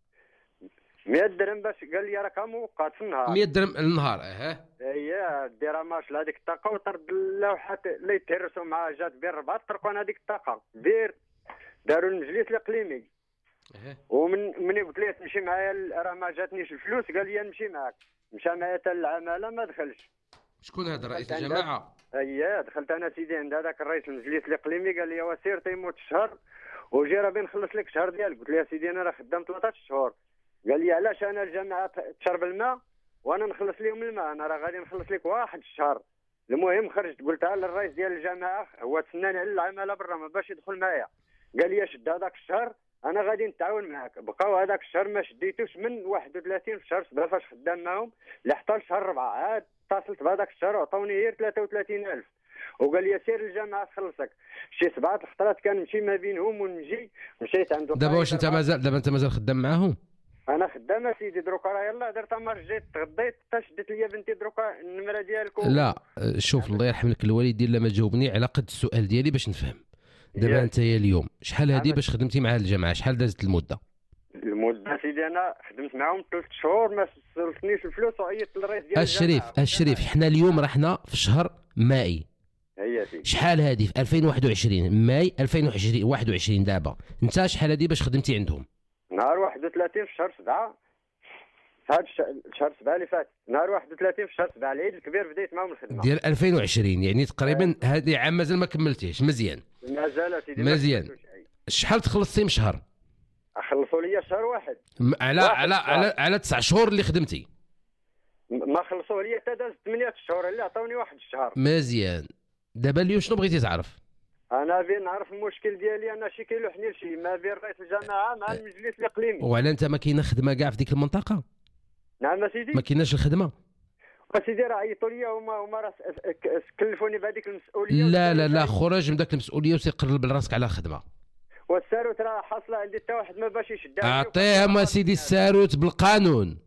مية درهم باش قال لي راه كموقات في النهار. مية درهم النهار. اه اييه ديرها ماش لهذيك الطاقه وطرد اللوحات اللي يتهرسوا معاه، جات بير ربعه طرقوا انا هذيك الطاقه بير داروا المجلس الاقليمي. ومن من قلت ليه تمشي معايا راه ما جاتنيش الفلوس، قال لي نمشي معاك، مشى معايا حتى العماله ما دخلش. شكون هذا رئيس الجماعه؟ اييه دخلت انا سيدي عند هذاك الرئيس المجلس الاقليمي، قال لي وسير تيموت الشهر وجي راه بنخلص لك الشهر ديالك. قلت له يا سيدي انا راه خدام ثلاثة شهور. قال لي علاش انا الجامعه تشرب الماء وانا نخلص لهم الماء، انا راه غادي نخلص لك واحد الشهر. المهم خرجت قلتها للرئيس ديال الجامعه، هو تسناني على العماله برا ما باش يدخل معايا. قال لي شد هذاك الشهر انا غادي نتعاون معاك. بقاو هذاك الشهر ما شديتوش من واحد وثلاثين في شهر سبعة فاش خدام معاهم لحتى لشهر أربعة، عاد اتصلت بهذاك الشهر وعطوني غير ثلاثة وثلاثين ألف وقال لي سير الجامعه تخلصك. شي سبعه الخطرات كنمشي ما بينهم ونجي. مشيت عنده دابا واش انت مازال دابا انت مازال خدام معاهم؟ انا خدام سيدي دروكا راه يلاه درت مار جيت تغديت حتى شدت ليا بنتي دروكا النمره ديالكم. لا شوف الله يرحم لك الوالدين لما جاوبني على قد السؤال ديالي باش نفهم. دابا انت يا اليوم شحال هذه باش خدمتي مع الجماعه؟ شحال دازت المده؟ المده سيدي انا خدمت معاهم ثلاث شهور ما وصلتنيش الفلوس وعيطت للرئيس ديال الشريف الشريف حنا اليوم رحنا في شهر ماي. هي سيدي شحال هذه في ألفين وواحد وعشرين ماي ألفين وواحد وعشرين دابا انت شحال هذه باش خدمتي عندهم؟ نهار واحد وثلاثين في شهر سبعة هذا الشهر سبعة اللي فات نهار واحد وثلاثين في شهر سبعة العيد الكبير بديت معاهم الخدمه ديال ألفين وعشرين يعني تقريبا هذه عام مازال ما كملتيش. مزيان مازال سيدي مزيان. شحال تخلصتي من شهر؟ خلصوا لي شهر واحد على على على على تسع شهور اللي خدمتي ما خلصوا لي حتى داز ثمانية شهور اللي عطاوني واحد الشهر. مزيان. دابا اليوم شنو بغيتي تعرف؟ انا بين نعرف المشكل ديالي انا شي كيلوحني لشي ما بين رئيس الجامعه مع المجلس الاقليمي. وعلى انت ما كاينه خدمه كاع في ديك المنطقه؟ نعم سيدي ما كايناش الخدمه. سيدي راه عيطوا لي وما وما راه كلفوني بهذيك المسؤوليه. لا لا لا خرج من ذاك المسؤوليه وسيقرب راسك على خدمه. والساروت راه حاصله عندي حتى واحد ما باش يشدها. اعطيهم سيدي الساروت بالقانون.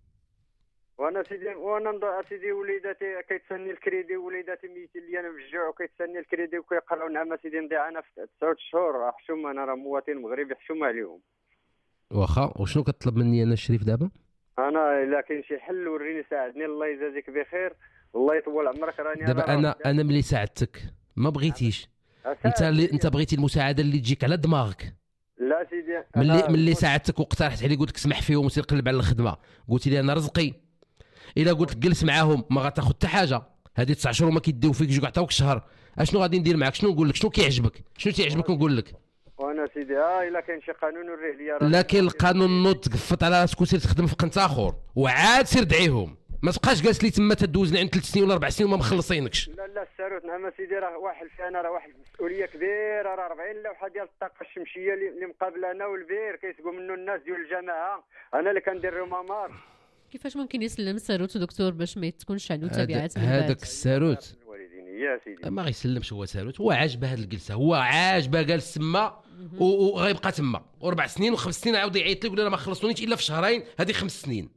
وانا سيدي وانا سيدي وليداتي كيتسني الكريدي وليداتي ميتين لي انا بالجوع وكيتسني الكريدي وكيقراو نعم سيدي نضيع انا في تسعة شهور حشومه. انا راه مواطن مغربي حشومه عليهم. واخا وشنو كطلب مني انا الشريف دابا؟ انا الا كاين شي حل وريني ساعدني الله يجازيك بخير الله يطول عمرك. راني دابا انا انا ملي ساعدتك ما بغيتيش انت اللي انت بغيتي المساعده اللي تجيك على دماغك. لا سيدي ملي ملي ساعدتك واقترحت عليه قلت لك اسمح فيهم وسير قلب على الخدمه قلت لي انا رزقي. الا قلت لك جلس معاهم ما غتاخذ حتى حاجه. هذه تسع شهور ما كيديو فيك جوج عطاوك شهر. اشنو غادي ندير معاك؟ شنو نقول لك؟ شنو كيعجبك؟ شنو تيعجبك نقول لك؟ وانا سيدي اه الا كاين شي قانون وريه لي. لا كاين القانون نوض تقفط على راسك وسير تخدم في قنت اخر وعاد سير دعيهم. ما تبقاش جالس لي تما تدوز لي عند ثلاث سنين ولا اربع سنين وما مخلصينكش. لا لا الساروت نعم سيدي راه واحد في انا راه واحد المسؤوليه كبيره. راه أربعين لوحه ديال الطاقه الشمسيه اللي مقابله انا والبير كيسقوا منه الناس ديال الجماعه. انا اللي كندير رمامار. كيفاش ممكن يسلم الساروت دكتور باش ما تكونش عنده تبعات؟ هذاك الساروت يا سيدي ما غيسلمش هو ساروت. هو عاجبه هذه الجلسه هو عاجبه جالس تما وغيبقى تما واربع سنين وخمس سنين عاود يعيط لي يقول انا ما خلصونيش الا في شهرين. هذه خمس سنين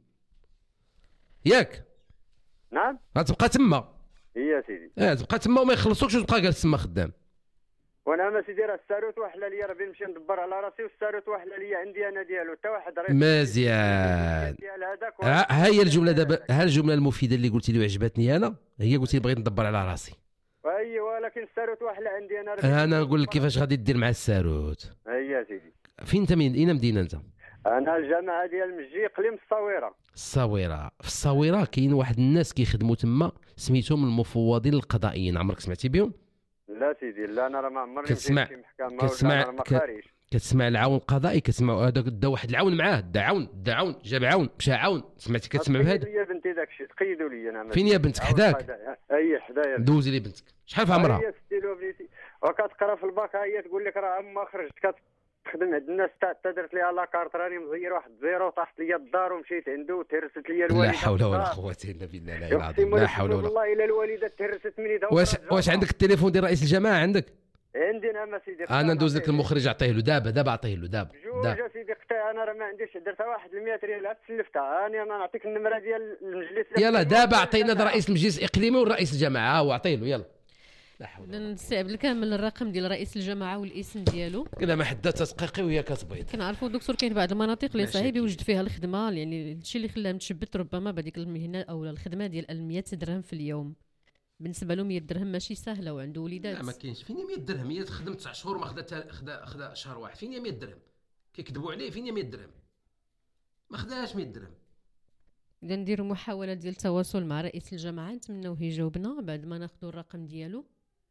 ياك؟ نعم غتبقى تما. هي سيدي اه تبقى تما وما يخلصوكش وتبقى جالس تما خدام. وانا ما سيدي راه الساروت واحله ليا راه بين نمشي ندبر على راسي والساروت واحله ليا عندي انا ديالو حتى واحد راه مزيان. ديال هذاك. ها هي الجمله دابا ها الجمله المفيده اللي قلتي لي وعجبتني انا هي قلتي لي بغيت ندبر على راسي. اي ولكن الساروت واحله عندي انا. انا نقول لك كيفاش غادي دير مع الساروت. هي سيدي فين انت من اين مدينه انت؟ انا الجامعه ديال مجي اقليم الصويره. الصويره. في الصويره كاين واحد الناس كيخدموا تما سميتهم المفوضين القضائيين. عمرك سمعتي بهم؟ لا سيدي لا انا راه ما عمرني كتسمع كتسمع كتسمع العون القضائي كتسمع هذاك دا واحد العون معاه دا عون دا عون جاب عون مشى عون. سمعتي كتسمع بهذا؟ يا بنتي داك الشيء تقيدوا لي انا. فين يا بنتك؟ حداك؟ اي حدايا. دوزي لي بنتك. شحال في عمرها؟ هي ستي لو بنتي وكتقرا في الباك هي تقول لك راه اما خرجت كتخدم عند الناس حتى درت ليها لاكارت راني مزير واحد زيرو طاحت لي الدار ومشيت عنده وتهرست لي الوالده. لا حول ولا قوه الا بالله العلي العظيم. لا حول ولا والله الا الوالده تهرست مني دابا. واش واش عندك التليفون ديال رئيس الجماعه عندك؟ عندي نعم سيدي. انا ندوز لك المخرج اعطيه له دابا دابا اعطيه له دابا. جوج سيدي قطع انا راه ما عنديش درتها واحد مية ريال عاد سلفتها. انا ما نعطيك النمره ديال المجلس. يلا دابا عطينا رئيس المجلس الاقليمي ورئيس الجماعه. ها هو عطيه له يلا. لا حول. نستعب بالكامل الرقم ديال رئيس الجماعه والاسم ديالو. لا ما حدا تتقيقي وهي كتبيض. كنعرفوا دكتور كاين بعض المناطق اللي صعيب يوجد فيها الخدمه يعني الشيء اللي خلاها متشبت ربما بهذيك المهنه او الخدمه ديال مية درهم في اليوم. بالنسبه له مية درهم ماشي سهله وعنده وليدات. لا ما كاينش. فين مية درهم؟ هي خدمت تسع شهور ما خدا خدا خدا شهر واحد. فين مية درهم؟ كيكذبوا عليه. فين مية درهم؟ ما خداش مية درهم. اذا نديروا محاوله ديال التواصل مع رئيس الجماعه نتمنوا يجاوبنا بعد ما ناخذوا الرقم ديالو.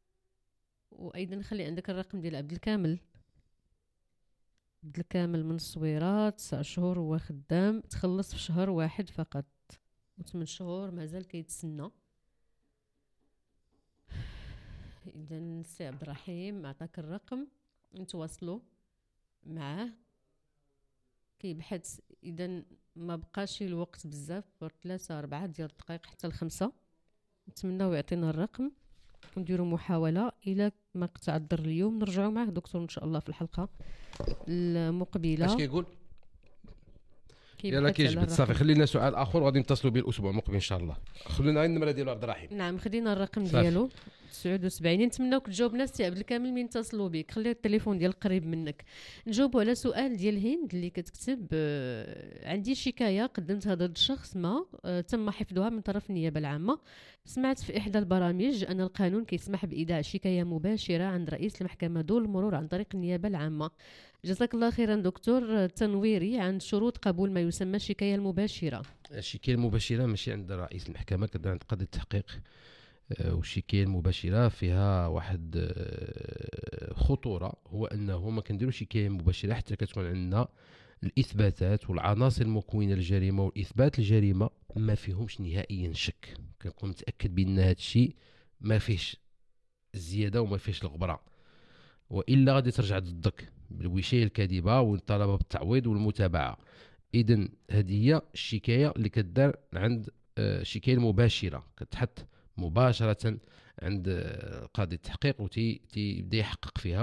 وايضا نخلي عندك الرقم ديال عبد الكامل. عبد الكامل من الصويرات تسع شهور هو خدام تخلص في شهر واحد فقط وثمان شهور مازال كيتسنى. اذا السي عبد الرحيم عطاك الرقم نتواصلوا معاه كيبحث اذا ما بقاش الوقت بزاف، ثلاثة أربعة ديال الدقائق حتى الخمسة. نتمنى يعطينا الرقم ونديروا محاولة. إلى ما تعذر اليوم نرجعوا معه دكتور إن شاء الله في الحلقة المقبلة. اش كيقول؟ يلا كيجبد صافي. خلينا سؤال اخر وغادي نتصلوا به الاسبوع المقبل ان شاء الله. خلينا غير النمره ديالو عبد الرحيم. نعم خدينا الرقم ديالو تسعة وسبعين. نتمناوك تجاوبنا سي عبد الكامل من اتصلوا بك. خلي التليفون ديال قريب منك. نجاوبوا على سؤال ديال هند اللي كتكتب آه عندي شكايه قدمتها ضد شخص ما آه تم حفظها من طرف النيابه العامه. سمعت في احدى البرامج ان القانون كيسمح بايداع شكايه مباشره عند رئيس المحكمه دون المرور عن طريق النيابه العامه. جزاك الله خيرا دكتور. تنويري عن شروط قبول ما يسمى الشكايه المباشره. الشكايه المباشره ماشي عند رئيس المحكمه، كدا عند قاضي التحقيق. والشكايه المباشره فيها واحد خطوره، هو انه ما كنديروش شكايه مباشره حتى كتكون عندنا الاثباتات والعناصر المكونه للجريمه والاثبات الجريمه ما فيهمش نهائيا شك. كنكون متاكد بان هذا الشيء ما فيهش الزياده وما فيهش الغبره، والا غادي ترجع ضدك بالوشايه الكاذبه والطلب بالتعويض والمتابعه. اذا هذه هي الشكايه اللي كدار عند الشكايه المباشره، كتحط مباشره عند قاضي التحقيق وتي تيبدا يحقق فيها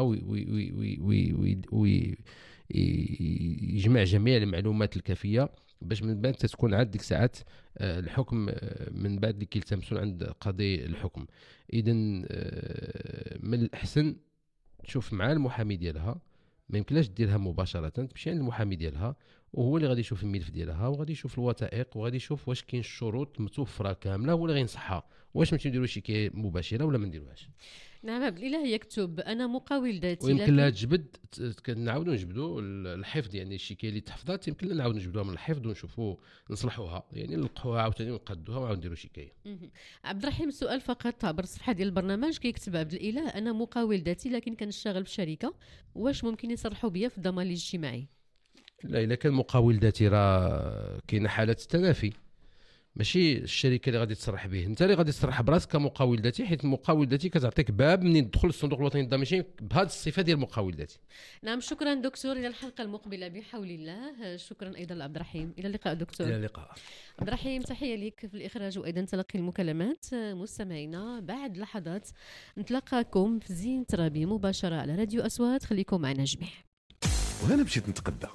ويجمع جميع المعلومات الكافيه باش من بعد تكون عاد ديك الساعات الحكم من بعد اللي كيلتمسون عند قاضي الحكم. اذا من الاحسن تشوف مع المحامي ديالها، ما يمكنلاش ديرها مباشره، تمشي عند المحامي ديالها وهو اللي غادي يشوف الملف ديالها وغادي يشوف الوثائق وغادي يشوف واش كاين الشروط متوفره كامله ولا غينصحها، واش ماشي نديروا شكايه مباشره ولا ما نديروهاش. نعم عبد الاله يكتب انا مقاول ذاتي ويمكن لها تجبد، كنعاودوا نجبدوا الحفظ، يعني الشكايه اللي تحفظات يمكن لنا نعاودوا نجبدوها من الحفظ ونشوفوا نصلحوها، يعني نلقحوها عاوتاني ونقادوها ونعاودوا نديروا شكايه. عبد الرحيم سؤال فقط عبر الصفحه ديال البرنامج كيكتب عبد الاله انا مقاول ذاتي لكن كنشتغل في شركه، واش ممكن يصرحوا بيا في الضمان الاجتماعي؟ لا الا كان مقاول ذاتي راه كاينه حاله التنافي، ماشي الشركه اللي غادي تصرح به، انت اللي غادي تصرح براسك كمقاول ذاتي، حيت المقاول ذاتي كتعطيك باب منين تدخل للصندوق الوطني للضمان بهذه الصفه ديال المقاول ذاتي. نعم شكرا دكتور. الى الحلقه المقبله بحول الله. شكرا ايضا لعبد الرحيم. الى اللقاء دكتور. الى اللقاء عبد الرحيم. تحيه لك في الاخراج وايضا تلقي المكالمات. مستمعينا بعد لحظات نتلقاكم في زين ترابي مباشره على راديو اصوات. خليكم معنا جميع. وانا مشيت نتقدى